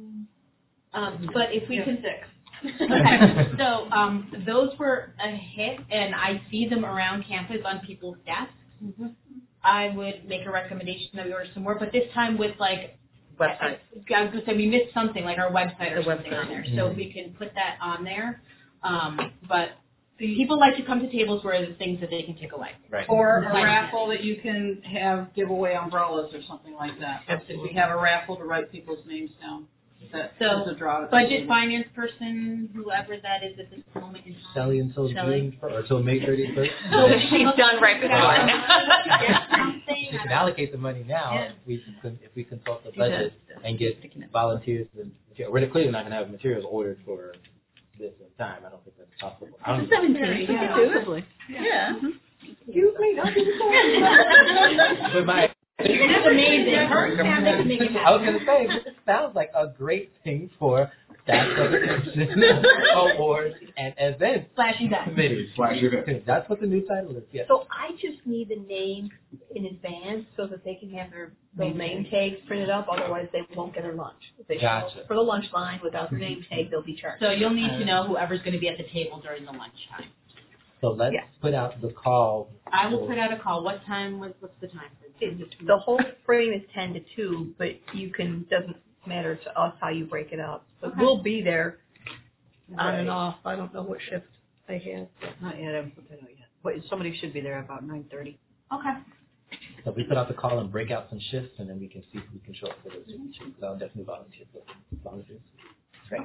Um, but if we can six. Okay, so um, those were a hit, and I see them around campus on people's desks. Mm-hmm. I would make a recommendation that we order some more, but this time with like Website. I, I was going to say we missed something like our website or The something website. on there, so Mhm. we can put that on there. Um, but people like to come to tables where there's things that they can take away. Right. Or a Like- raffle that you can have give away umbrellas or something like that. If we have a raffle to write people's names down, that So, is a draw. to Budget people. finance person, whoever that is at this moment in time. Shelly until Shelley. June fir- or until May thirty-first. She's done right before Yeah, something. We can allocate the money now Yeah. if we can, if we consult the She budget does. and get volunteers and material. We're clearly not going to have materials ordered for this in time. I don't think that's possible. I don't Seventeenth, we Yeah. could do it. Possibly. Yeah. Excuse me, don't do that. But my That's amazing. Her family can make it I was happen. going to say, this sounds like a great thing for staff presentation, awards, and events Flashing back. committees. Flash event. That's what the new title is. Yes. So I just need the name in advance so that they can have their, their name tags printed up, otherwise they won't get their lunch. If they show Gotcha. up for the lunch line without their name tag, they'll be charged. So you'll need to know whoever's going to be at the table during the lunchtime. So let's Yes. put out the call. I will put out a call. What time? What's, what's the time? It- The whole frame is ten to two, but you can, doesn't matter to us how you break it up. But Okay. we'll be there on and Right. off. I don't know what shift they have. Not yet. I haven't put that out yet. Wait, somebody should be there about nine thirty. Okay. So we put out the call and break out some shifts, and then we can see if we can show up for those shifts. So I'll definitely volunteer for volunteers. Great.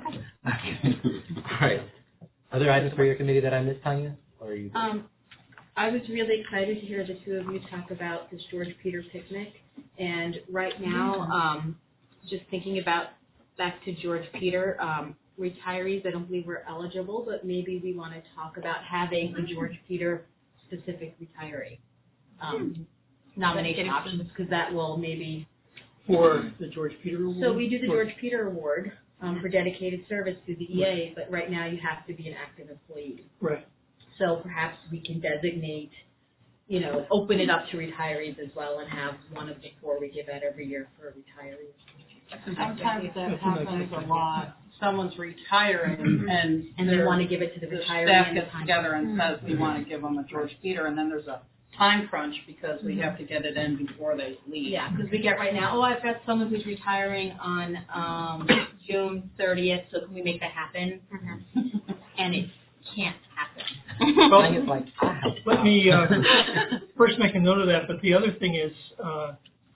All right. Other items for your committee that I missed, Tanya? Or are you? Um, I was really excited to hear the two of you talk about this George Peter picnic. And right now, um, just thinking about back to George Peter, um, retirees, I don't believe we're eligible, but maybe we want to talk about having a George Peter specific retiree um, nomination options, because that will maybe. For the George Peter Award? So we do the George Peter Award um, for dedicated service to the E A, but right now you have to be an active employee. Right. So perhaps we can designate, you know, open it up to retirees as well and have one of the four we give out every year for retirees. Sometimes that That's a nice happens a idea. lot. Someone's retiring and And they their- want to give it to the the retiree. staff and the gets time. together and says we want to give them a George Peter, and then there's a time crunch because we have to get it in before they leave. Yeah, because we get right now, oh, I've got someone who's retiring on um, June thirtieth, so can we make that happen? And it can't happen. Well, Tanya's like, I have let me uh, first make a note of that, but the other thing is, uh,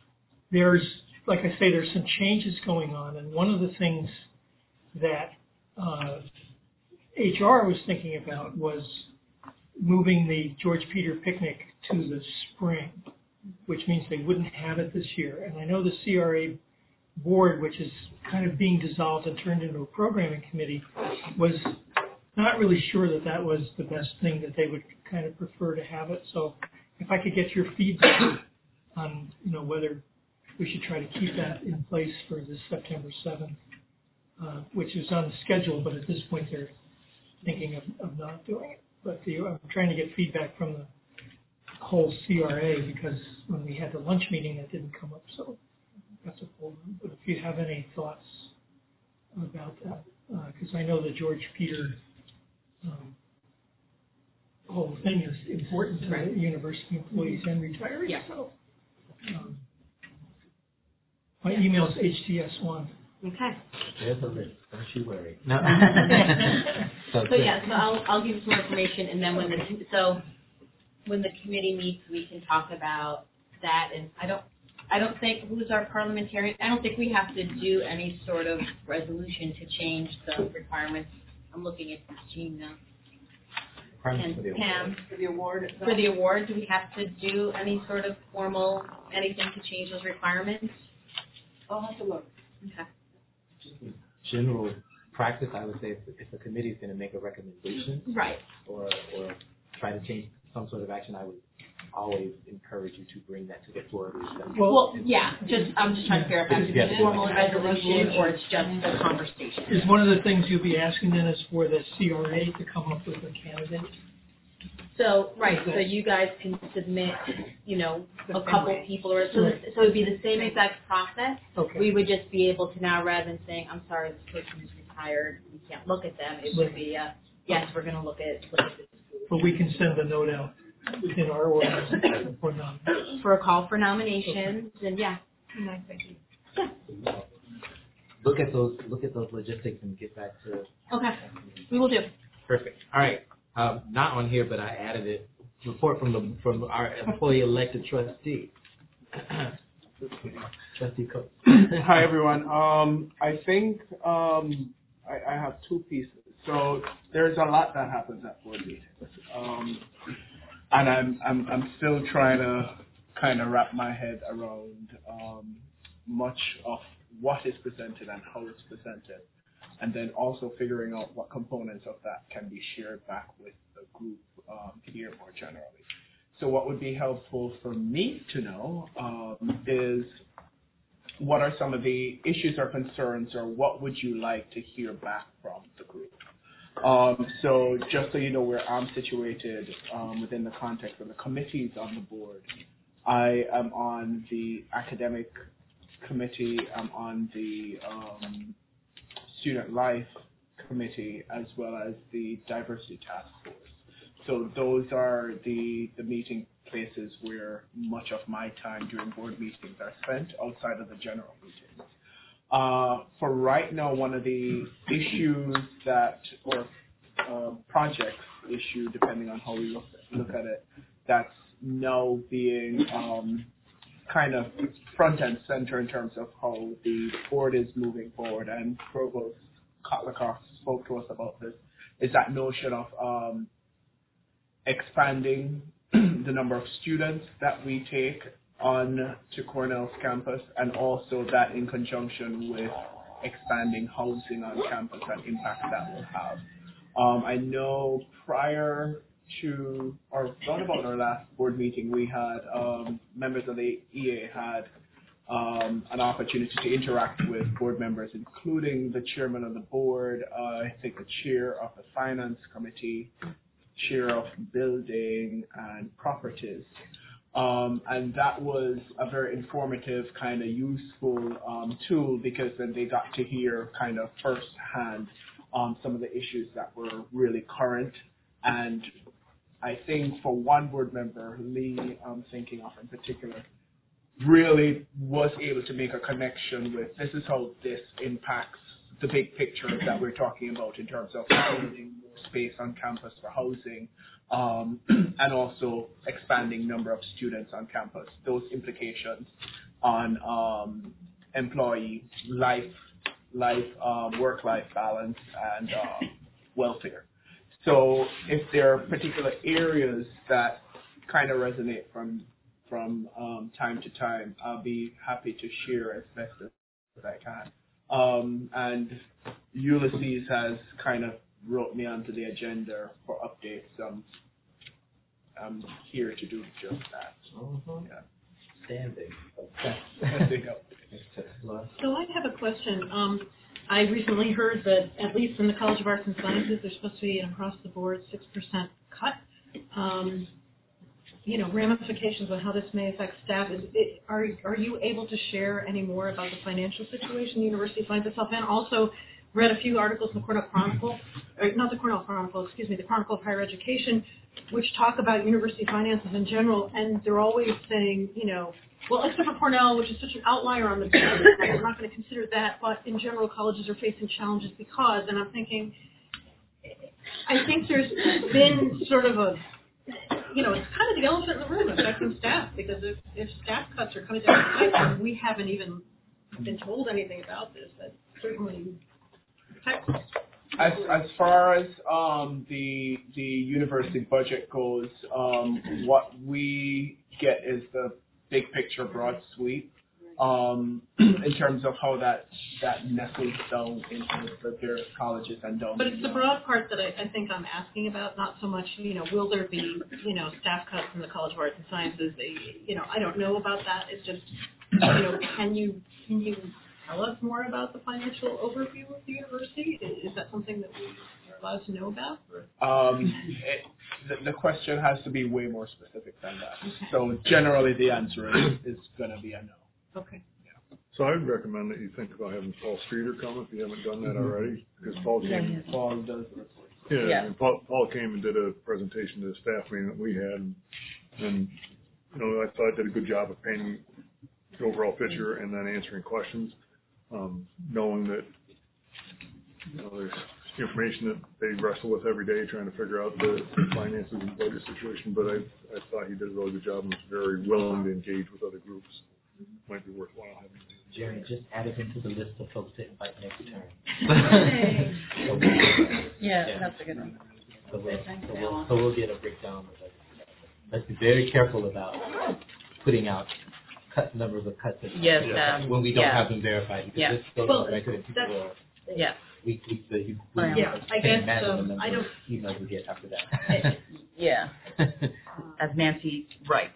there's, like I say, there's some changes going on, and one of the things that uh, H R was thinking about was moving the George Peter picnic to the spring, which means they wouldn't have it this year. And I know the C R A board, which is kind of being dissolved and turned into a programming committee, was not really sure that that was the best thing, that they would kind of prefer to have it. So if I could get your feedback on, you know, whether we should try to keep that in place for this September seventh, uh, which is on the schedule, but at this point they're thinking of, of not doing it. But the, I'm trying to get feedback from the whole C R A, because when we had the lunch meeting that didn't come up, so that's a full room. But if you have any thoughts about that, because uh, I know the George Peter um, whole thing is important to right. university employees and retirees. Yeah. So um, my email is H T S one. Okay. There's a list. Don't you worry. No. so, so yeah, so I'll I'll give you some more information, and then when the so when the committee meets, we can talk about that. And I don't I don't think who's our parliamentarian. I don't think we have to do any sort of resolution to change the requirements. I'm looking at Jean now. And Pam, for the award. For the award, do we have to do any sort of formal anything to change those requirements? I'll have to look. Okay. General practice, I would say, if, if the committee is going to make a recommendation, right, or or try to change some sort of action, I would always encourage you to bring that to the floor. Well, well yeah, just I'm just trying to verify if it's a formal resolution or it's just a conversation. Is one of the things you'll be asking then is for the C R A to come up with a candidate? So right, so you guys can submit, you know, a couple people, or so, right. so it would be the same exact process. Okay. We would just be able to now, rather than saying, "I'm sorry, this person is retired, we can't look at them," it would right. be, uh, "Yes, we're going to look at look at this." But we can send a note out in our orders for nom- for a call for nominations, okay. and yeah, nice idea. Yeah. Look at those. Look at those logistics and get back to. Okay, we will do. Perfect. All right. Um, not on here, but I added it. Report from the from our employee elected trustee. Trustee Coates. Hi everyone. Um, I think um, I, I have two pieces. So there's a lot that happens at board meetings, um, and I'm I'm I'm still trying to kind of wrap my head around um, much of what is presented and how it's presented. And then also figuring out what components of that can be shared back with the group um, here more generally. So what would be helpful for me to know um, is what are some of the issues or concerns, or what would you like to hear back from the group? Um, so just so you know where I'm situated um, within the context of the committees on the board, I am on the academic committee, I'm on the um, Student Life Committee, as well as the Diversity Task Force. So those are the, the meeting places where much of my time during board meetings are spent outside of the general meetings. Uh, for right now, one of the issues that, or uh, projects issue, depending on how we look at, look at it, that's now being um, kind of front and center in terms of how the board is moving forward, and Provost Kotlakoff spoke to us about this, is that notion of um, expanding the number of students that we take on to Cornell's campus, and also that in conjunction with expanding housing on campus and impact that will have. Um, I know prior to, or not about our last board meeting, we had um, members of the E A had um, an opportunity to interact with board members, including the chairman of the board, uh, I think the chair of the finance committee, chair of building and properties. Um, and that was a very informative, kind of useful um, tool, because then they got to hear kind of firsthand um, some of the issues that were really current. And I think for one board member, Lee, I'm thinking of in particular, really was able to make a connection with this is how this impacts the big picture that we're talking about in terms of building more space on campus for housing, um, and also expanding number of students on campus. Those implications on um, employee life, life, um, work-life balance, and uh, welfare. So if there are particular areas that kind of resonate from from um, time to time, I'll be happy to share as best as I can. Um, and Ulysses has kind of wrote me onto the agenda for updates. Um, I'm here to do just that. Mm-hmm. Yeah. Standing. So I have a question. Um, I recently heard that at least in the College of Arts and Sciences, there's supposed to be an across-the-board six percent cut. Um, you know, ramifications on how this may affect staff. Is it, are, are you able to share any more about the financial situation the university finds itself in? Also, read a few articles in the Cornell Chronicle, or not the Cornell Chronicle, excuse me, the Chronicle of Higher Education, which talk about university finances in general, and they're always saying, you know, well, except for Cornell, which is such an outlier on the band, we're not going to consider that, but in general, colleges are facing challenges because, and I'm thinking, I think there's been sort of a, you know, it's kind of the elephant in the room affecting staff, because if, if staff cuts are coming down the pipe and we haven't even been told anything about this, that certainly affects us. As as far as um, the the university budget goes, um, what we get is the big picture, broad sweep, um, in terms of how that that nestles down into the various colleges and down. But it's the broad part that I, I think I'm asking about, not so much, you know, will there be, you know, staff cuts in the College of Arts and Sciences? They, you know, I don't know about that. It's just, you know, can you can you tell us more about the financial overview of the university? Is that something that we are allowed to know about? Um, it, the, the question has to be way more specific than that. Okay. So generally the answer is, is going to be a no. Okay. Yeah. So I'd recommend that you think about having Paul Streeter come if you haven't done that mm-hmm. already, because Paul came. Yeah. Paul does the report. Yeah, yeah. and Paul, Paul came and did a presentation to the staff meeting that we had, and, and you know I thought I did a good job of painting the overall picture and then answering questions. Um, knowing that you know, there's information that they wrestle with every day trying to figure out the finances and budget situation, but I, I thought he did a really good job and was very willing to engage with other groups. Might be worthwhile having him. Jerry, just add it into the list of folks to invite next term. so yeah, yeah, that's a good one. So we'll, so we'll, so we'll get a breakdown of it. Let's be very careful about putting out cut numbers of cuts yes, um, when we don't yeah. have them verified. Because yeah. this goes well, on record and people will yeah. we, we, we, we, we yeah. I guess um, I don't emails we get after that. yeah. As Nancy writes.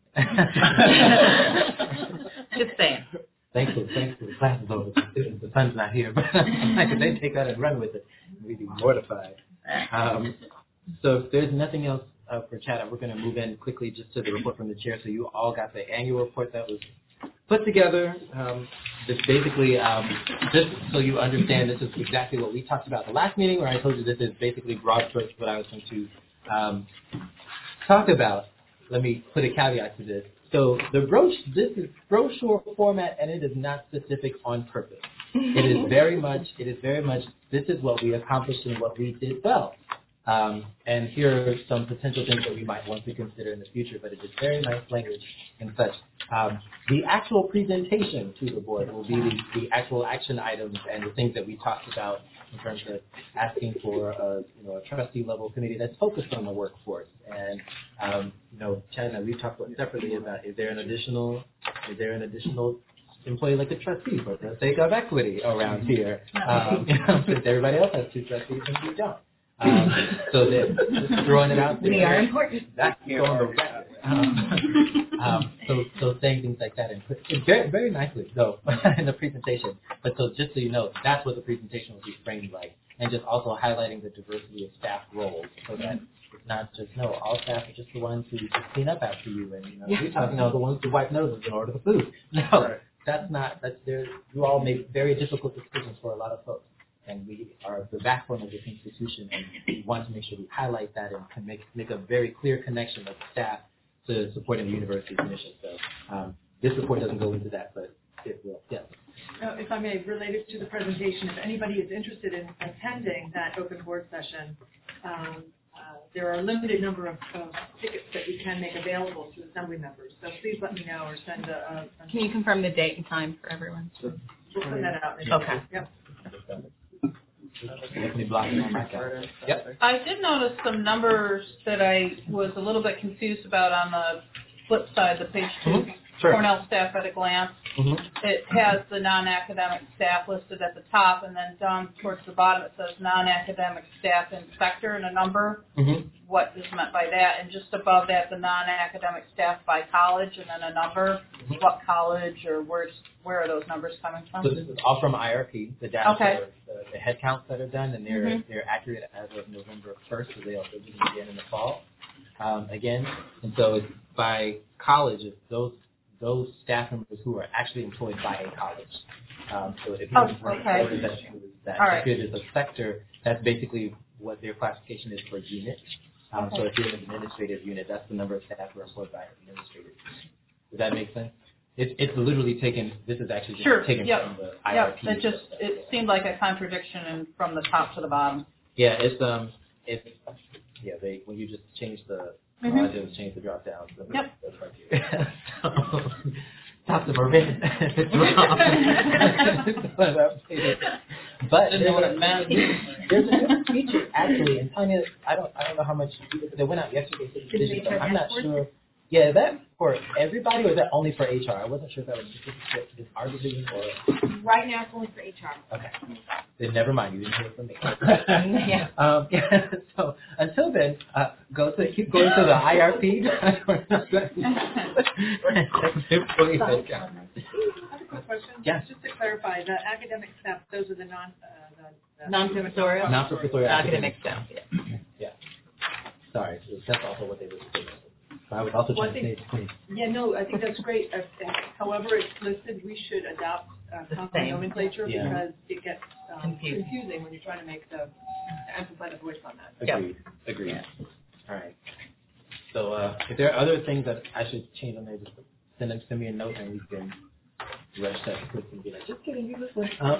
Just saying. Thankfully, thankfully, the class is over. The sun's not here, but if they take that and run with it, we'd be mortified. Um, so if there's nothing else uh, for chat, we're going to move in quickly just to the report from the chair. So you all got the annual report that was put together. Um, this basically, um, just so you understand, this is exactly what we talked about the last meeting, where I told you this is basically broad strokes what I was going to um, talk about. Let me put a caveat to this. So the brochure, this is brochure format, and it is not specific on purpose. It is very much, it is very much, this is what we accomplished and what we did well. Um, and here are some potential things that we might want to consider in the future, but it is very nice language and such. Um, the actual presentation to the board will be the, the actual action items and the things that we talked about in terms of asking for a, you know, a trustee-level committee that's focused on the workforce. And, um, you know, Chad and I, we've talked separately about is there an additional, is there an additional employee like a trustee for the sake of equity around here? Um, you know, since everybody else has two trustees and we don't. Um, so that just throwing it out there. We are important. That's on the record. Um, um, so, so saying things like that and put, very, very nicely though in the presentation. But so just so you know, that's what the presentation will be framed like, and just also highlighting the diversity of staff roles, so that it's not just no, all staff are just the ones who just clean up after you, and you know, you're talking about the ones who wipe noses and order the food. No, right. That's not. That's there. You all make very difficult decisions for a lot of folks. And we are the backbone of this institution, and we want to make sure we highlight that and can make make a very clear connection of staff to supporting the university's mission. So um, this report doesn't go into that, but it will. Yeah. Uh, if I may, related to the presentation, if anybody is interested in attending that open board session, um, uh, there are a limited number of, of tickets that we can make available to assembly members. So please let me know or send a. a Can you confirm the date and time for everyone? We'll send that out. Okay. Yep. Yep. I did notice some numbers that I was a little bit confused about on the flip side, the page two, Mm-hmm. Sure. Cornell staff at a glance. Mm-hmm. It has the non-academic staff listed at the top, and then down towards the bottom it says non-academic staff inspector and a number. Mm-hmm. What is meant by that? And just above that, the non-academic staff by college, and then a number. Mm-hmm. What college or where's where are those numbers coming from? So this is all from I R P, the data, Okay. the, the head counts that are done, and they're Mhm. they're accurate as of November first, so they'll do them again in the fall. Um, again, and so it's by college. It's those those staff members who are actually employed by a college. Um, so if you Oh, weren't okay. told that it was that All right. if it is a sector, that's basically what their classification is for unit. Um, So Okay. if you're an administrative unit, that's the number of staff who are employed by administrators. Does that make sense? It's it's literally taken. This is actually just Sure. taken Yep. from the I R Yep. P. It just it seemed like a contradiction in, from the top to the bottom. Yeah, it's um, it's yeah. They when you just change the Mhm. all I did was change the drop down. So Yep. That's right here. so, top to prevent. But Didn't know what it meant. There's a new feature actually, and Tanya, I don't I don't know how much they went out yesterday. For the decision, so I'm not sure. Yeah, is that for everybody or is that only for H R? I wasn't sure if that was specific to this our division or. Right now, it's only for H R. Okay. Then never mind. You didn't hear it from me. Yeah. Um, yeah. So until then, uh, go to keep going to the I R P. I have a quick question. Yeah. Just to clarify, the academic staff, those are the non, uh, the, the Non-professorial. Non-professorial academic staff. Yeah. Yeah. Sorry, so that's also what they were saying. I was also Well, I trying to say think- it's clean. Yeah, no, I think that's great. I think, however it's listed, we should adopt uh, The common same. nomenclature Yeah. because it gets um, Confusing. confusing when you're trying to make the, to amplify the voice on that. Agreed. Agreed. All right. So uh, if there are other things that I should change on there, just send them, send me a note and we can rush that quick and be like, just kidding, you this one. Um,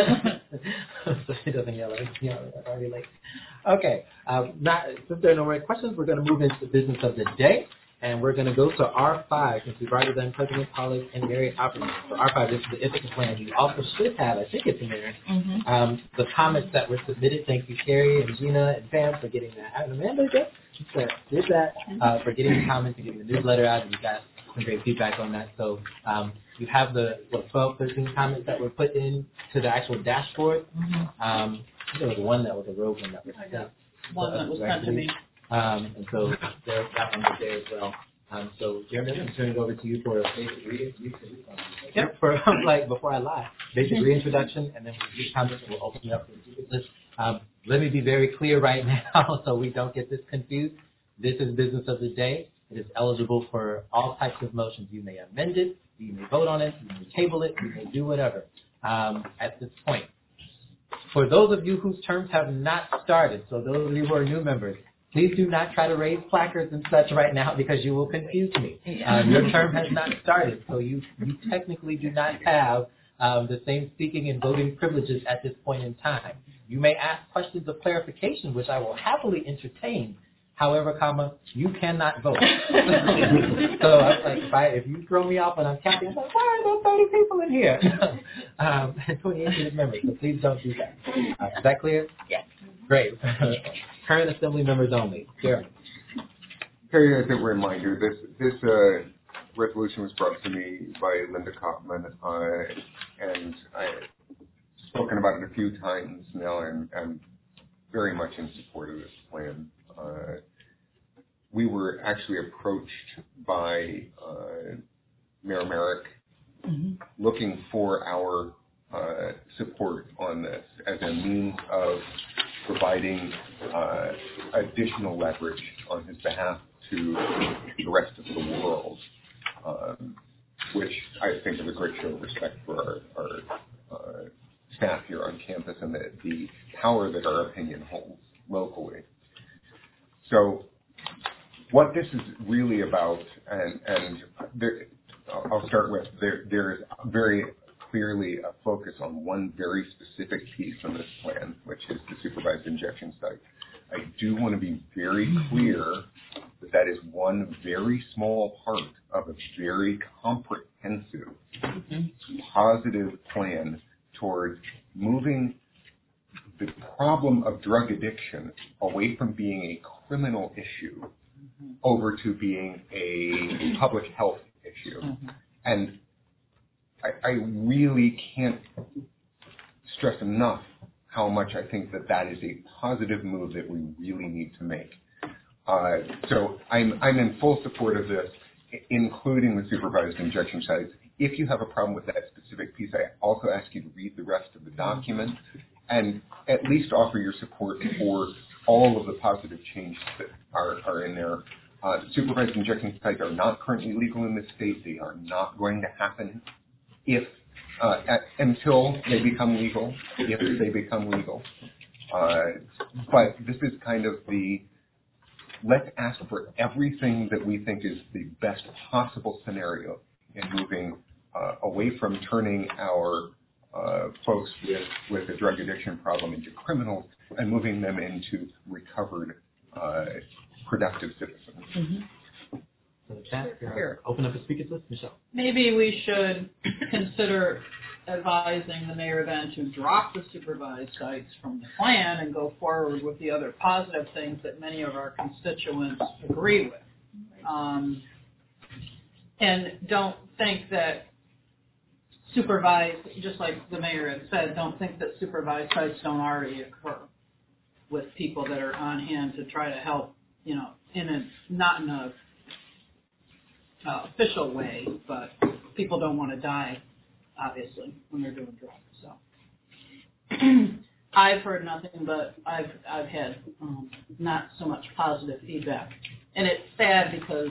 so she doesn't yell at us. You know, I'm already late. Okay. Um, not, since there are no more questions, we're going to move into the business of the day. And we're going to go to R five, since we've already done President Pollack and Mary Oppenheimer. So R five is the ethics plan. You also should have, I think it's in there, Mm-hmm. um, the comments that were submitted. Thank you, Carrie and Gina and Pam, for getting that. And Amanda did did that, uh, for getting the comments and getting the newsletter out. And you got some great feedback on that. So um, you have the, what, twelve, thirteen comments that were put in to the actual dashboard. Mm-hmm. Um, there was one that was a rogue one that was sent. One that was sent to me. Um, and so there, that one was there as well. Um, so Jeremy, I'm turning it over to you for a basic re- Yep. For like before I lie, basic reintroduction, and then we'll do comments and we'll open it up for the speakers list. Um, let me be very clear right now, so we don't get this confused. This is business of the day. It is eligible for all types of motions. You may amend it, you may vote on it, you may table it, you may do whatever um, at this point. For those of you whose terms have not started, so those of you who are new members, please do not try to raise placards and such right now because you will confuse me. Um, your term has not started, so you, you technically do not have um, the same speaking and voting privileges at this point in time. You may ask questions of clarification, which I will happily entertain. However, comma, you cannot vote. So I'm like, if, I, if you throw me off and I'm counting, I'm like, why are there thirty people in here? um, and twenty-eight unit members, so please don't do that. Uh, is that clear? Yes. Great. Current assembly members only. Jeremy. Carrie, as a reminder, this this uh, resolution was brought to me by Linda Kaufman, uh, and I've spoken about it a few times now, and I'm very much in support of this plan. Uh, we were actually approached by uh, Mayor Merrick mm-hmm. looking for our uh, support on this as a means of providing uh, additional leverage on his behalf to the rest of the world, um, which I think is a great show of respect for our, our uh, staff here on campus and the, the power that our opinion holds locally. So what this is really about, and, and there, I'll start with, there, there's very clearly a focus on one very specific piece on this plan, which is the supervised injection site. I do want to be very clear that that is one very small part of a very comprehensive, mm-hmm. positive plan towards moving the problem of drug addiction away from being a criminal issue mm-hmm. over to being a public health issue. Mm-hmm. And I, I really can't stress enough how much I think that that is a positive move that we really need to make. Uh, so I'm, I'm in full support of this, including the supervised injection sites. If you have a problem with that specific piece, I also ask you to read the rest of the document and at least offer your support for all of the positive changes that are, are in there. Uh, supervised injection sites are not currently legal in this state. They are not going to happen if uh, at, until they become legal, if they become legal. Uh, but this is kind of the, let's ask for everything that we think is the best possible scenario in moving uh, away from turning our uh, folks with, with a drug addiction problem into criminals and moving them into recovered, uh, productive citizens. Mm-hmm. So with that, here, open up the speakers list. Michelle. Maybe we should consider advising the mayor then to drop the supervised sites from the plan and go forward with the other positive things that many of our constituents agree with. Um, and don't think that supervised, just like the mayor had said, don't think that supervised sites don't already occur with people that are on hand to try to help, you know, in a, not in a uh, official way, but people don't want to die, obviously, when they're doing drugs. So I've heard nothing but I've I've had um, not so much positive feedback, and it's sad because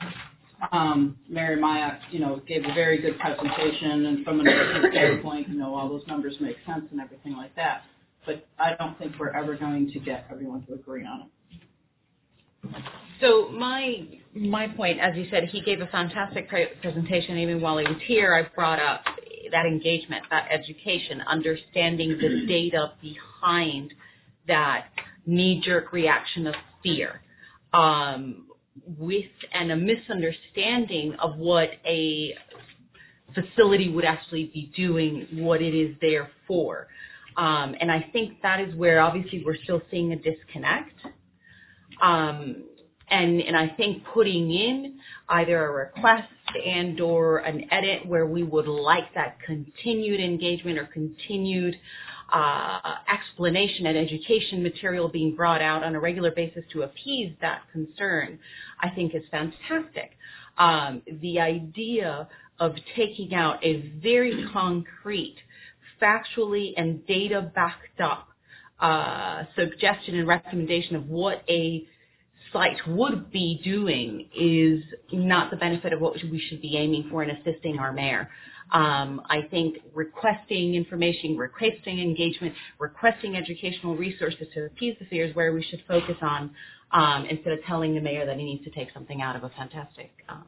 um, Mary Mayak, you know, gave a very good presentation, and from an standpoint, you know, all those numbers make sense and everything like that. But I don't think we're ever going to get everyone to agree on it. So my my point, as you said, he gave a fantastic pre- presentation. Even while he was here, I brought up that engagement, that education, understanding the data behind that knee-jerk reaction of fear, um, with and a misunderstanding of what a facility would actually be doing, what it is there for. Um, and I think that is where obviously we're still seeing a disconnect. Um, and, and I think putting in either a request and or an edit where we would like that continued engagement or continued uh, explanation and education material being brought out on a regular basis to appease that concern, I think is fantastic. Um, the idea of taking out a very concrete, factually and data backed up uh, suggestion and recommendation of what a site would be doing is not the benefit of what we should be aiming for in assisting our mayor. Um, I think requesting information, requesting engagement, requesting educational resources to appease the fears where we should focus on um, instead of telling the mayor that he needs to take something out of a fantastic um,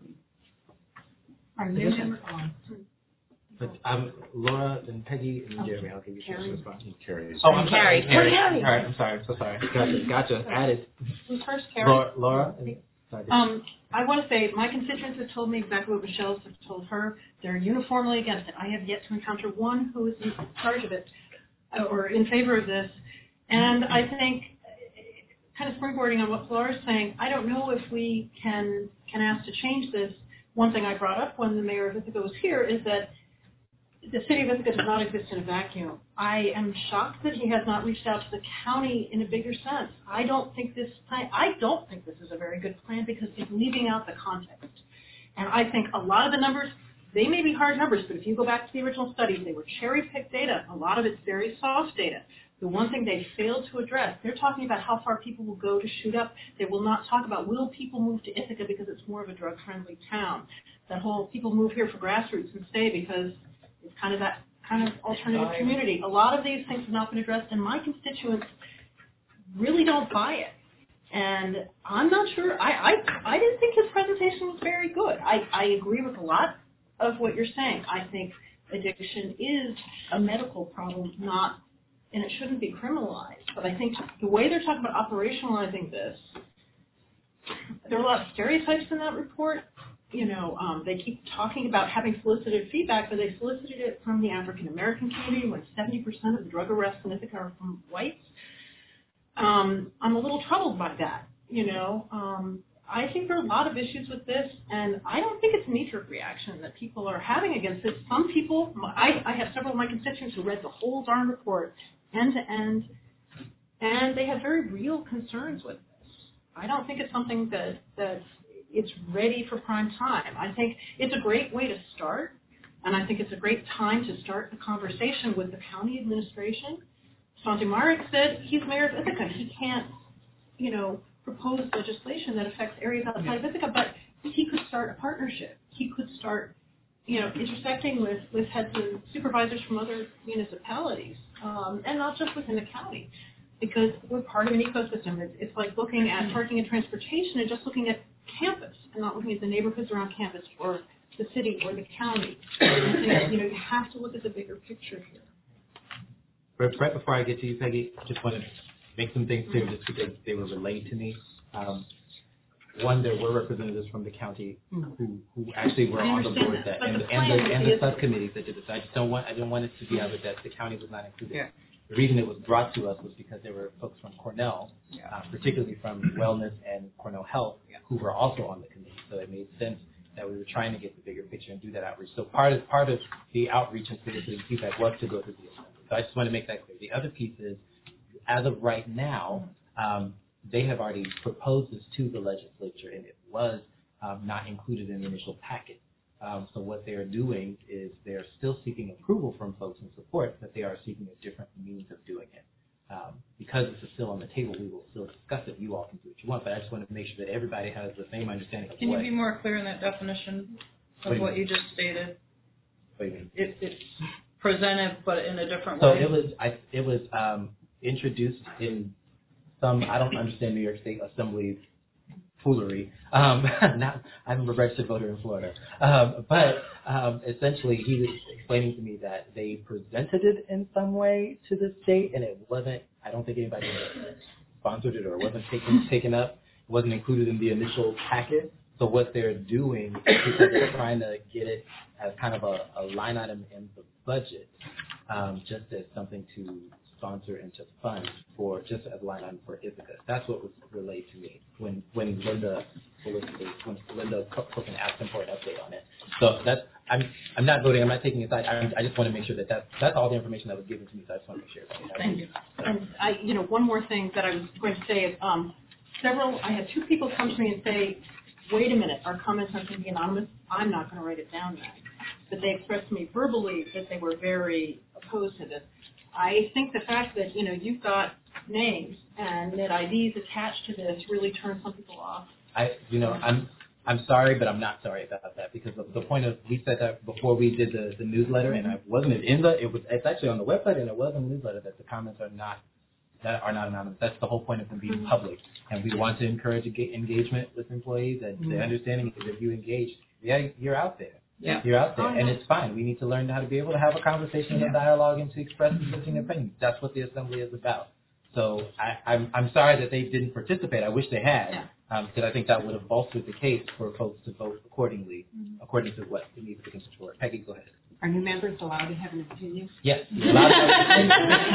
Our new member on. But I'm Laura and Peggy and Jeremy. I'll give you a chance to respond. Carrie. Oh, I'm Carrie. sorry. Carrie. Carrie. All right, I'm sorry. So sorry. Gotcha. Gotcha. Added. Who's first, Carrie? Laura. Laura and, sorry. Um, I want to say my constituents have told me exactly what Michelle's have told her. They're uniformly against it. I have yet to encounter one who is in charge of it or in favor of this. And I think, kind of springboarding on what Laura's saying, I don't know if we can can ask to change this. One thing I brought up when the mayor of Ithaca was here is that the city of Ithaca does not exist in a vacuum. I am shocked that he has not reached out to the county in a bigger sense. I don't think this plan, I don't think this is a very good plan because it's leaving out the context. And I think a lot of the numbers, they may be hard numbers, but if you go back to the original studies, they were cherry-picked data. A lot of it's very soft data. The one thing they failed to address, they're talking about how far people will go to shoot up. They will not talk about will people move to Ithaca because it's more of a drug-friendly town. That whole people move here for grassroots and stay because it's kind of that kind of alternative community. A lot of these things have not been addressed, and my constituents really don't buy it. And I'm not sure. I, I, I didn't think his presentation was very good. I, I agree with a lot of what you're saying. I think addiction is a medical problem, not, and it shouldn't be criminalized. But I think the way they're talking about operationalizing this, there are a lot of stereotypes in that report. You know, um, they keep talking about having solicited feedback, but they solicited it from the African American community when seventy percent of the drug arrests in Ithaca are from whites. Um, I'm a little troubled by that. You know, um, I think there are a lot of issues with this, and I don't think it's a knee-jerk reaction that people are having against this. Some people, I, I have several of my constituents who read the whole darn report end to end, and they have very real concerns with this. I don't think it's something that that it's ready for prime time. I think it's a great way to start, and I think it's a great time to start the conversation with the county administration. Svante Marek said he's mayor of Ithaca. He can't, you know, propose legislation that affects areas outside of Ithaca, but he could start a partnership. He could start, you know, intersecting with, with heads and supervisors from other municipalities, um, and not just within the county, because we're part of an ecosystem. It's, it's like looking at parking and transportation and just looking at campus and not looking at the neighborhoods around campus or the city or the county. And, you know, you have to look at the bigger picture here. Right, right before I get to you, Peggy, I just want to make some things clear just because they were relayed to me. Um, one, there were representatives from the county who, who actually were on the board that, and, the, and the and the subcommittees that did this. I just don't want I didn't want it to be out that the county was not included. Yeah. The reason it was brought to us was because there were folks from Cornell, yeah. uh, particularly from Wellness and Cornell Health, yeah. who were also on the committee. So it made sense that we were trying to get the bigger picture and do that outreach. So part of part of the outreach and soliciting feedback was to go to the assembly. So I just want to make that clear. The other piece is, as of right now, um, they have already proposed this to the legislature, and it was um, not included in the initial packet. Um, so what they're doing is they're still seeking approval from folks and support, but they are seeking a different means of doing it. Um, because this is still on the table, we will still discuss it. You all can do what you want, but I just want to make sure that everybody has the same understanding of Can what. you be more clear in that definition of what, what you just stated? What do you mean? It, it's presented, but in a different so way. So it was, I, it was um, introduced in some, I don't understand New York State Assembly foolery. Um, not, I'm a registered voter in Florida. Um, but um, essentially, he was explaining to me that they presented it in some way to the state, and it wasn't, I don't think anybody sponsored it or wasn't taken, taken up. It wasn't included in the initial packet. So what they're doing is because they're trying to get it as kind of a, a line item in the budget, um, just as something to sponsor and to fund for, just as a line item for Ithaca. That's what was relayed to me when, when Linda solicited, when Linda Cook and asked them for an update on it. So that's, I'm, I'm not voting, I'm not taking a side, I, I just want to make sure that that's, that's all the information that was given to me, so I just want to make sure. Thank you. And I, you know, one more thing that I was going to say is, um, several, I had two people come to me and say, wait a minute, our comments are going to be anonymous. I'm not going to write it down then. But they expressed to me verbally that they were very opposed to this. I think the fact that, you know, you've got names and that I Ds attached to this really turns some people off. I, you know, I'm I'm sorry, but I'm not sorry about that because the, the point of, we said that before we did the, the newsletter, and I wasn't in the, it was, it's actually on the website, and it was in the newsletter that the comments are not, that are not anonymous. That's the whole point of them being public. And we want to encourage engagement with employees, and mm-hmm. the understanding is if you engage, yeah, you're out there. Yeah. You're out there, and it's fine. We need to learn how to be able to have a conversation and a dialogue and to express conflicting opinions. That's what the assembly is about. So I, I'm, I'm sorry that they didn't participate. I wish they had, because yeah. um, I think that would have bolstered the case for folks to vote accordingly, mm-hmm. according to what the needs of the consent for. Peggy, go ahead. Are new members allowed to have an opinion? Yes. Allowed to have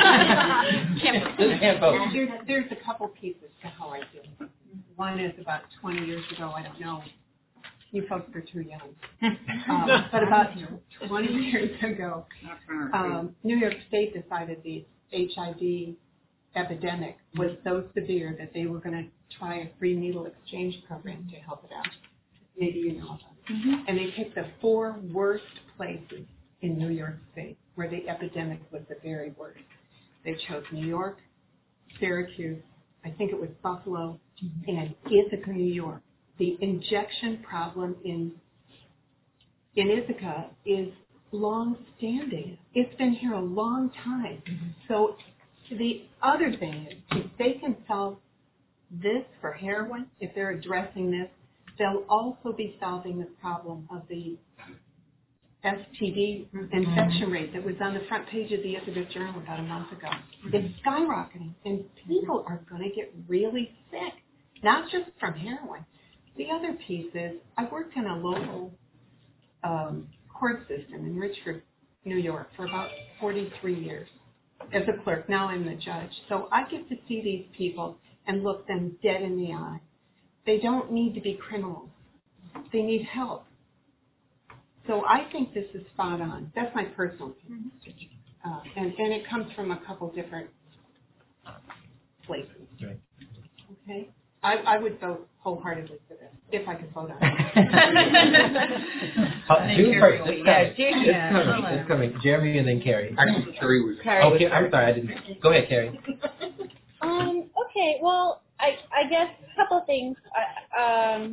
an opinion. Just can't vote. There's, there's a couple pieces to how I do it. One is about twenty years ago, I don't know. You folks are too young. Um, but about twenty years ago, um, New York State decided the H I V epidemic was so severe that they were going to try a free needle exchange program to help it out. Maybe you know about it. Mm-hmm. And they picked the four worst places in New York State where the epidemic was the very worst. They chose New York, Syracuse, I think it was Buffalo, mm-hmm. and Ithaca, New York. The injection problem in in Ithaca is long-standing. It's been here a long time. Mm-hmm. So the other thing is, if they can solve this for heroin, if they're addressing this, they'll also be solving the problem of the S T D infection rate that was on the front page of the Ithaca Journal about a month ago. It's skyrocketing, and people are going to get really sick, not just from heroin. The other piece is I worked in a local um, court system in Richford, New York, for about forty-three years as a clerk. Now I'm the judge. So I get to see these people and look them dead in the eye. They don't need to be criminals. They need help. So I think this is spot on. That's my personal opinion. Uh, and, and it comes from a couple different places. Right. Okay? I, I would vote wholeheartedly for this, if I could vote on it. uh, June first. It's coming. Yeah, It's coming. It's coming. Jeremy and then Carrie. Actually, Carrie was. Carrie okay, was I'm sorry. I didn't. Go ahead, Carrie. Um, okay, well, I, I guess a couple of things. Uh, um,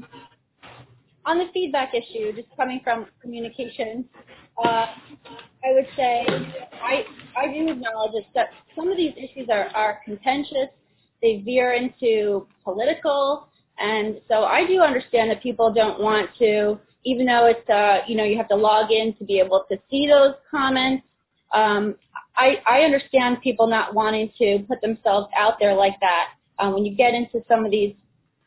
on the feedback issue, just coming from communications, uh, I would say I, I do acknowledge that some of these issues are, are contentious. They veer into political, and so I do understand that people don't want to, even though it's, uh, you know, you have to log in to be able to see those comments. Um, I, I understand people not wanting to put themselves out there like that. Um, when you get into some of these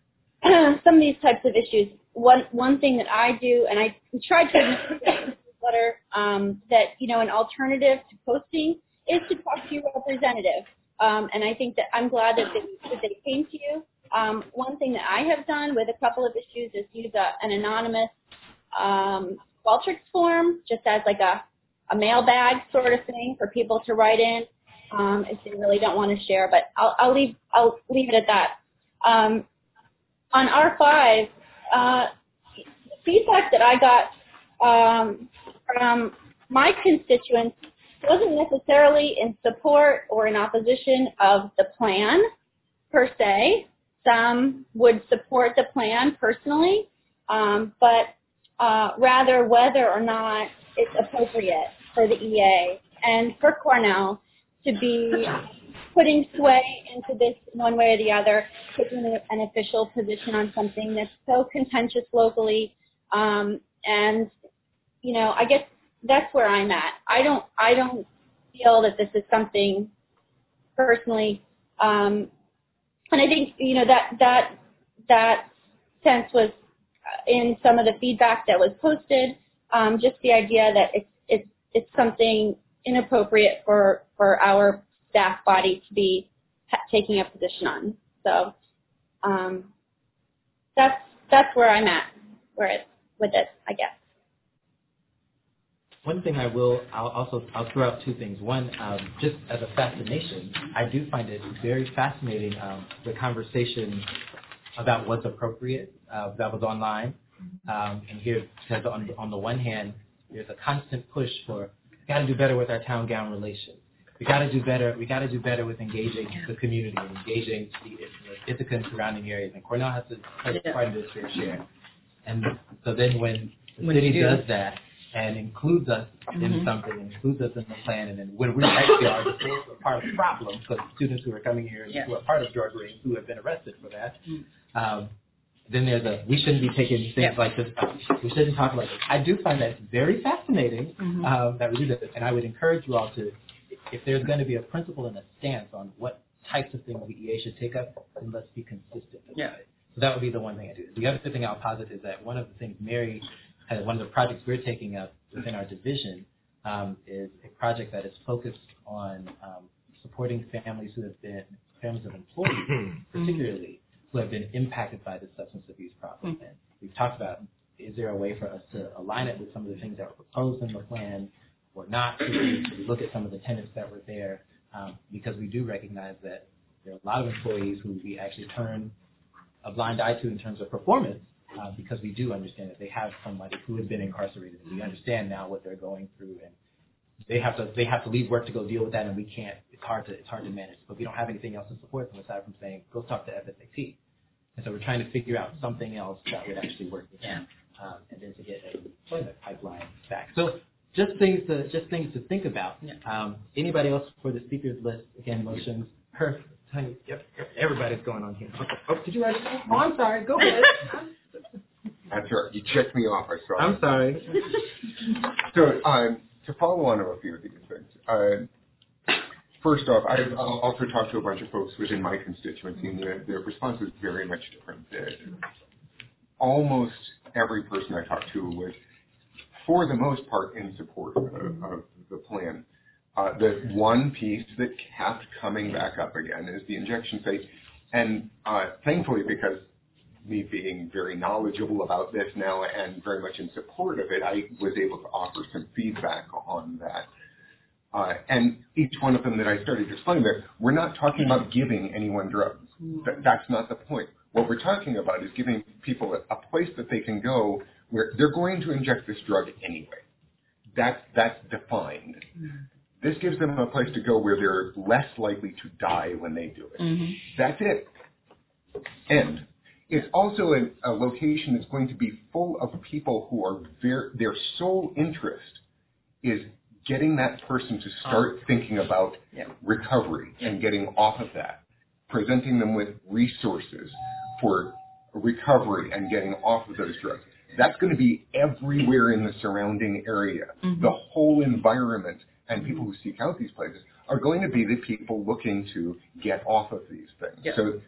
some of these types of issues, one one thing that I do, and I tried to include in this letter, um, that, you know, an alternative to posting is to talk to your representative. Um, and I think that I'm glad that they, that they came to you. Um, one thing that I have done with a couple of issues is use a, an anonymous um, Qualtrics form, just as like a, a mailbag sort of thing for people to write in um, if they really don't want to share. But I'll, I'll leave I'll leave it at that. Um, on R five, uh, the feedback that I got um, from my constituents wasn't necessarily in support or in opposition of the plan per se. Some would support the plan personally, um, but uh, rather whether or not it's appropriate for the E A and for Cornell to be putting sway into this one way or the other, taking an official position on something that's so contentious locally. Um, and, you know, I guess that's where I'm at. I don't, I don't feel that this is something personally, um, and I think, you know, that, that, that sense was in some of the feedback that was posted, um, just the idea that it's, it's, it's something inappropriate for, for our staff body to be ha- taking a position on. So, um, that's, that's where I'm at, where it's with it, I guess. One thing I will, I'll also, I'll throw out two things. One, um, just as a fascination, I do find it very fascinating, um, the conversation about what's appropriate uh, that was online. Um, and here, because on, on the one hand, there's a constant push for, we got to do better with our town gown relations. We got to do better. We got to do better with engaging the community, and engaging the, the Ithaca and surrounding areas. And Cornell has to play part of this fair share. And so then when the When city you do. does that, and includes us in Mhm. something, includes us in the plan, and then when we actually are the source of part of the problem, because students who are coming here Yeah. who are part of drug rings who have been arrested for that, Mm. um, then there's a, we shouldn't be taking things Yeah. like this up. We shouldn't talk like this. I do find that very fascinating Mhm. um, that we do this, and I would encourage you all to, if there's going to be a principle and a stance on what types of things the E A should take up, then let's be consistent about Yeah. it. So that would be the one thing I do. The other thing I'll posit is that one of the things Mary has, one of the projects we're taking up within our division um, is a project that is focused on um, supporting families who have been, families of employees particularly, who have been impacted by the substance abuse problem. Mm-hmm. And we've talked about, is there a way for us to align it with some of the things that were proposed in the plan or not? Should we, should we look at some of the tenets that were there? Um, because we do recognize that there are a lot of employees who we actually turn a blind eye to in terms of performance, uh, because we do understand that they have somebody who has been incarcerated. We understand now what they're going through, and they have to they have to leave work to go deal with that, and we can't. It's hard to it's hard to manage, but we don't have anything else to support them aside from saying go talk to F S A T. And so we're trying to figure out something else that would actually work with them, um, and then to get a employment pipeline back. So just things to just things to think about. Um, anybody else for the speakers list? Again, motions. Her. Tony, yep, everybody's going on here. Oh, did you write it down? Oh, I'm sorry. Go ahead. I, That's right. You checked me off. I saw. I'm sorry. So um, to follow on to a few of these things. Uh, first off, I've also talked to a bunch of folks within my constituency, and the, the response is very much different. The, almost every person I talked to was, for the most part, in support of, of the plan. Uh, the one piece that kept coming back up again is the injection site. And uh, thankfully, because me being very knowledgeable about this now and very much in support of it, I was able to offer some feedback on that. Uh, and each one of them that I started to explain there, we're not talking about giving anyone drugs. That, that's not the point. What we're talking about is giving people a, a place that they can go where they're going to inject this drug anyway. That's, that's defined. This gives them a place to go where they're less likely to die when they do it. Mm-hmm. That's it. And it's also a, a location that's going to be full of people who are very, their sole interest is getting that person to start oh. thinking about yeah. recovery and getting off of that, presenting them with resources for recovery and getting off of those drugs. That's going to be everywhere in the surrounding area. Mm-hmm. The whole environment and people who seek out these places are going to be the people looking to get off of these things. Yeah. So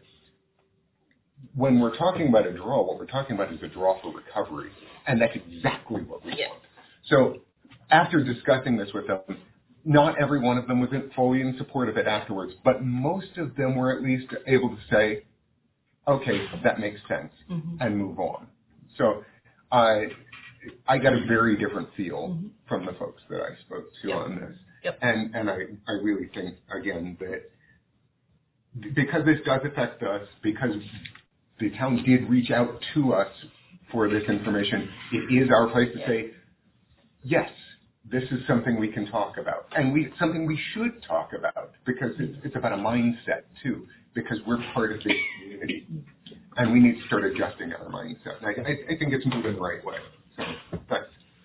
when we're talking about a draw, what we're talking about is a draw for recovery, and that's exactly what we yeah. want. So after discussing this with them, not every one of them was fully in support of it afterwards, but most of them were at least able to say, okay, that makes sense, mm-hmm. and move on. So I I got a very different feel mm-hmm. from the folks that I spoke to yep. on this. Yep. And and I, I really think, again, that because this does affect us, because the town did reach out to us for this information, it is our place to yes. say, yes, this is something we can talk about. And we something we should talk about, because it's, it's about a mindset, too, because we're part of this community. And we need to start adjusting our mindset. And I, I, I think it's moving the right way. So, thanks.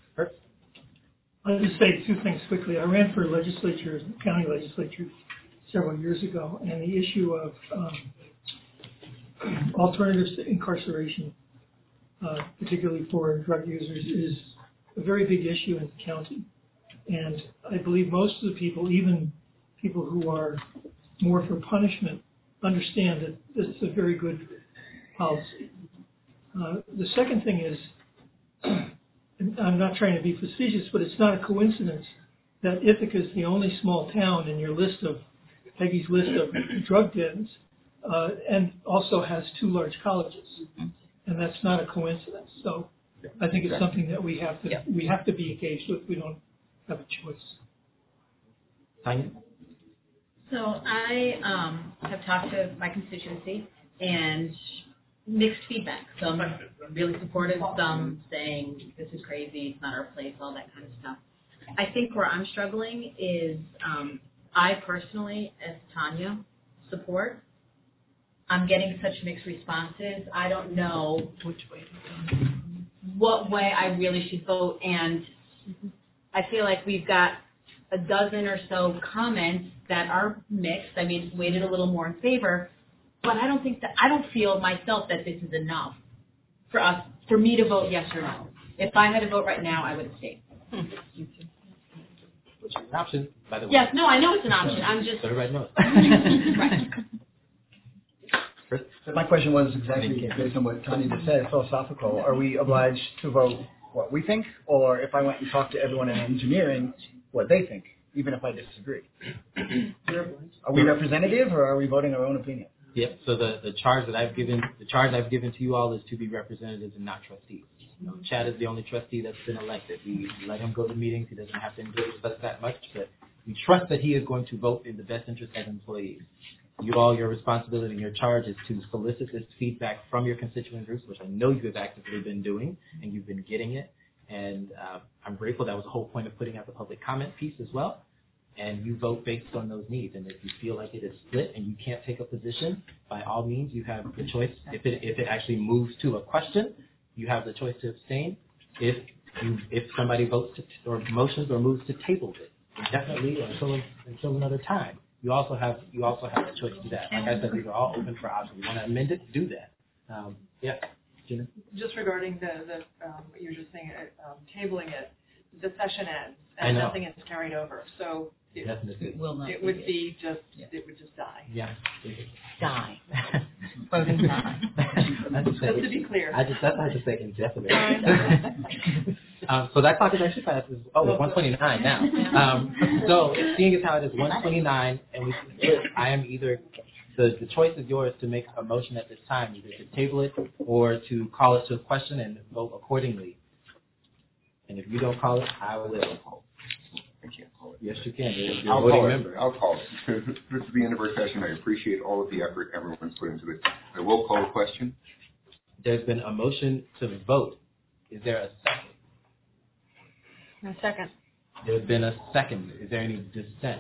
I'll just say two things quickly. I ran for legislature, county legislature, several years ago, and the issue of um, alternatives to incarceration, uh, particularly for drug users, is a very big issue in the county. And I believe most of the people, even people who are more for punishment, understand that this is a very good policy. Uh, the second thing is, and I'm not trying to be facetious, but it's not a coincidence that Ithaca is the only small town in your list of, Peggy's list of drug dens, uh, and also has two large colleges. And that's not a coincidence. So I think it's something that we have to yeah. we have to be engaged with. We don't have a choice. Tanya? So I um, have talked to my constituency and mixed feedback. Some really supportive, some saying this is crazy, it's not our place, all that kind of stuff. I think where I'm struggling is um, I personally, as Tanya, support. I'm getting such mixed responses. I don't know which way, what way I really should vote, and I feel like we've got a dozen or so comments that are mixed. I mean, weighted a little more in favor. But I don't think that, I don't feel myself that this is enough for us, for me to vote yes or no. If I had to vote right now, I would abstain. Hmm. Which is an option, by the way. Yes, no, I know it's an option. I'm just. So everybody knows. Right. So my question was exactly based on what Tanya just said, philosophical. Are we obliged to vote what we think, or if I went and talked to everyone in engineering, what they think, even if I disagree? Are we representative, or are we voting our own opinion? Yep. So the, the charge that I've given, the charge I've given to you all is to be representatives and not trustees. You know, Chad is the only trustee that's been elected. We let him go to meetings. He doesn't have to engage with us that much, but we trust that he is going to vote in the best interest of employees. You all, your responsibility and your charge is to solicit this feedback from your constituent groups, which I know you have actively been doing, and you've been getting it. And uh, I'm grateful. That was the whole point of putting out the public comment piece as well. And you vote based on those needs. And if you feel like it is split and you can't take a position, by all means, you have the choice. If it if it actually moves to a question, you have the choice to abstain. If you if somebody votes to, or motions or moves to table it indefinitely or until until another time, you also have you also have the choice to do that. Like I said, these are all open for options. You want to amend it, do that. Um, yeah. Gina? Just regarding the, the um, what you were just saying, uh, um, tabling it, the session ends I and know. nothing is carried over. So it, Definitely. it, Will not it be would it. be just, it would just die. Yeah. Die. Voting die. I just, Just to be clear. I just, that's why I just say indefinite. um, so that clock is actually fast. It's, oh, it's one twenty-nine now. Um, so seeing as how it is one twenty-nine, and we, I am either, the, the choice is yours to make a motion at this time, either to table it or to call it to a question and vote accordingly. And if you don't call it, I will. I can't call it. Yes, you can. You're, you're I'll a voting call member. it. I'll call it. This is the end of our session. I appreciate all of the effort everyone's put into this. I will call the question. There's been a motion to vote. Is there a second? A second. There's been a second. Is there any dissent?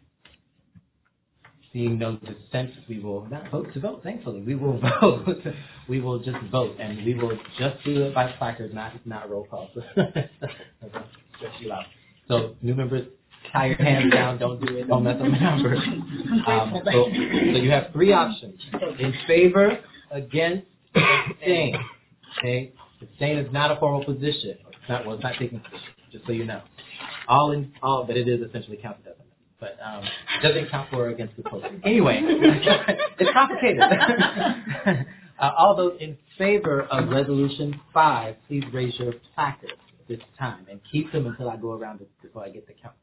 Seeing no dissent, we will not vote to vote, thankfully. We will vote. We will just vote, and we will just do it by placard, not not roll call. Stress you out. So, new members, tie your hands down. Don't do it. Don't mess up the numbers. Um, so, so you have three options. In favor, against, abstain. Okay? Abstain is not a formal position. It's not, well, it's not taking position, just so you know. All in, all, but it is essentially counted as a but um, it doesn't count for or against the post. Anyway, it's complicated. uh, all those in favor of Resolution five, please raise your placards this time and keep them until I go around it before I get the count.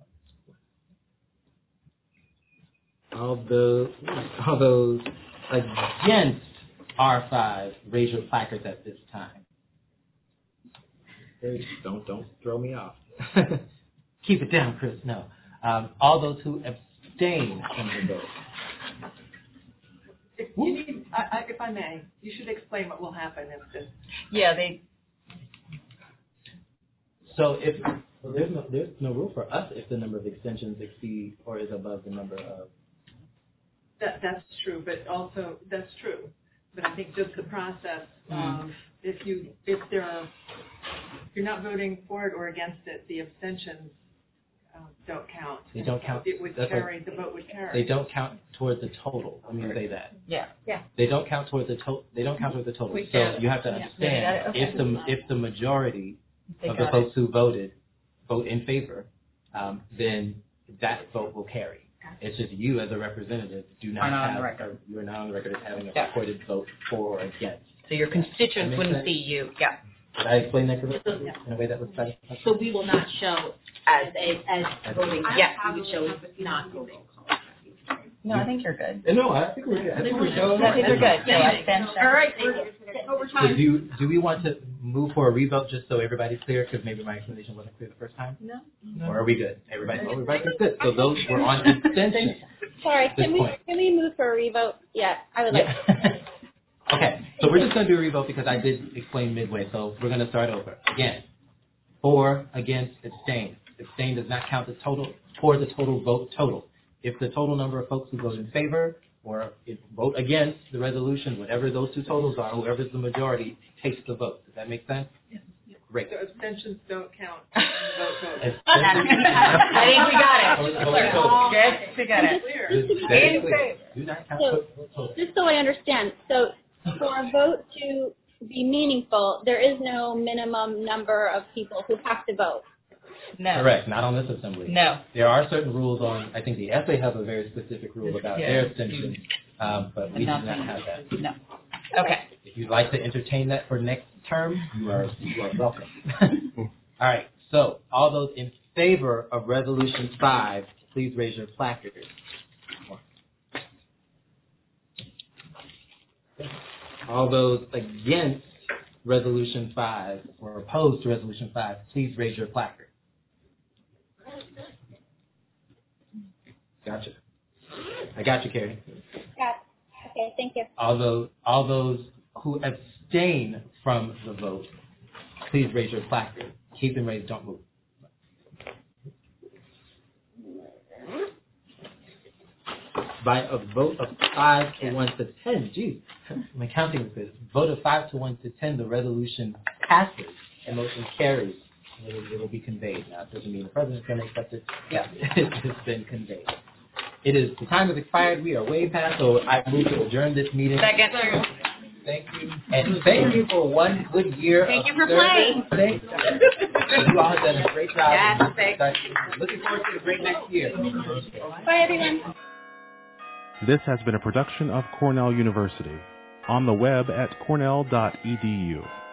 All those, all those against R five, raise your placards at this time. Don't don't throw me off. Keep it down, Chris. No. Um, all those who abstain from the vote. If you need, I, I, if I may, you should explain what will happen if this. Yeah, they. So if well, there's no there's no rule for us if the number of extensions exceed or is above the number of. That that's true, but also that's true. But I think just the process. Um, if you if there are if you're not voting for it or against it, the abstentions um, don't count. They don't count. It would That's carry. right. The vote would carry. They don't count towards the total. Let me say that. Yeah. Yeah. They don't count towards the total. They don't count towards the total. We So got it. you have to Yeah. understand We got it. Okay. if the if the majority They of the got folks who voted vote in favor, um, then that vote will carry. It's just you as a representative do not Are not on have. the record. A, you are not on the record as having a Yeah. recorded vote for or against. So your constituents That wouldn't makes see you. Yeah. Did I explain that correctly in a way that was satisfactory? So we will not show as a, as voting yes, we would show not voting. No, I think you're good. No, I think we're good. I think we're good. I think you're good. So abstention. All right. So do you, do we want to move for a revote just so everybody's clear? Because maybe my explanation wasn't clear the first time. No. Or are we good? Everybody, oh, everybody's good. So those were on abstention. Sorry, This can we point. can we move for a revote? Yeah, I would like. Yeah. Okay, so we're just going to do a revote because I did explain midway. So we're going to start over again. For, against, abstain. Abstain does not count the total toward the total vote total. If the total number of folks who vote in favor or if vote against the resolution, whatever those two totals are, whoever's the majority takes the vote. Does that make sense? Yes. Great. So abstentions don't count. in the vote total. I think we got it. Yes, we got it. Very clear. Do not count So, vote total. just so I understand, so for a vote to be meaningful, there is no minimum number of people who have to vote. No. Correct, not on this assembly. No. There are certain rules on, I think the S A has a very specific rule about Yeah. their abstention, um, but we do not have that. No. Okay. If you'd like to entertain that for next term, you are, you are welcome. All right, so all those in favor of Resolution five, please raise your placards. All those against Resolution five or opposed to Resolution five, please raise your placard. Gotcha. I got you, Carrie. Yeah. Okay, thank you. All those, all those who abstain from the vote, please raise your placard. Keep them raised, don't move. By a vote of five to one to ten, geez, my counting is good. Vote of five to one to ten, the resolution passes and motion carries. It will, it will be conveyed. Now, it doesn't mean the president's going to accept it. Yeah, it's been conveyed. It is, the time has expired. We are way past, so I move to adjourn this meeting. Second. Thank you. And thank you for one good year. Thank of you for service. playing. Thank you. You all have done a great job. Yes, thanks. Looking forward to a great next year. Bye, everyone. This has been a production of Cornell University. On the web at cornell dot e d u.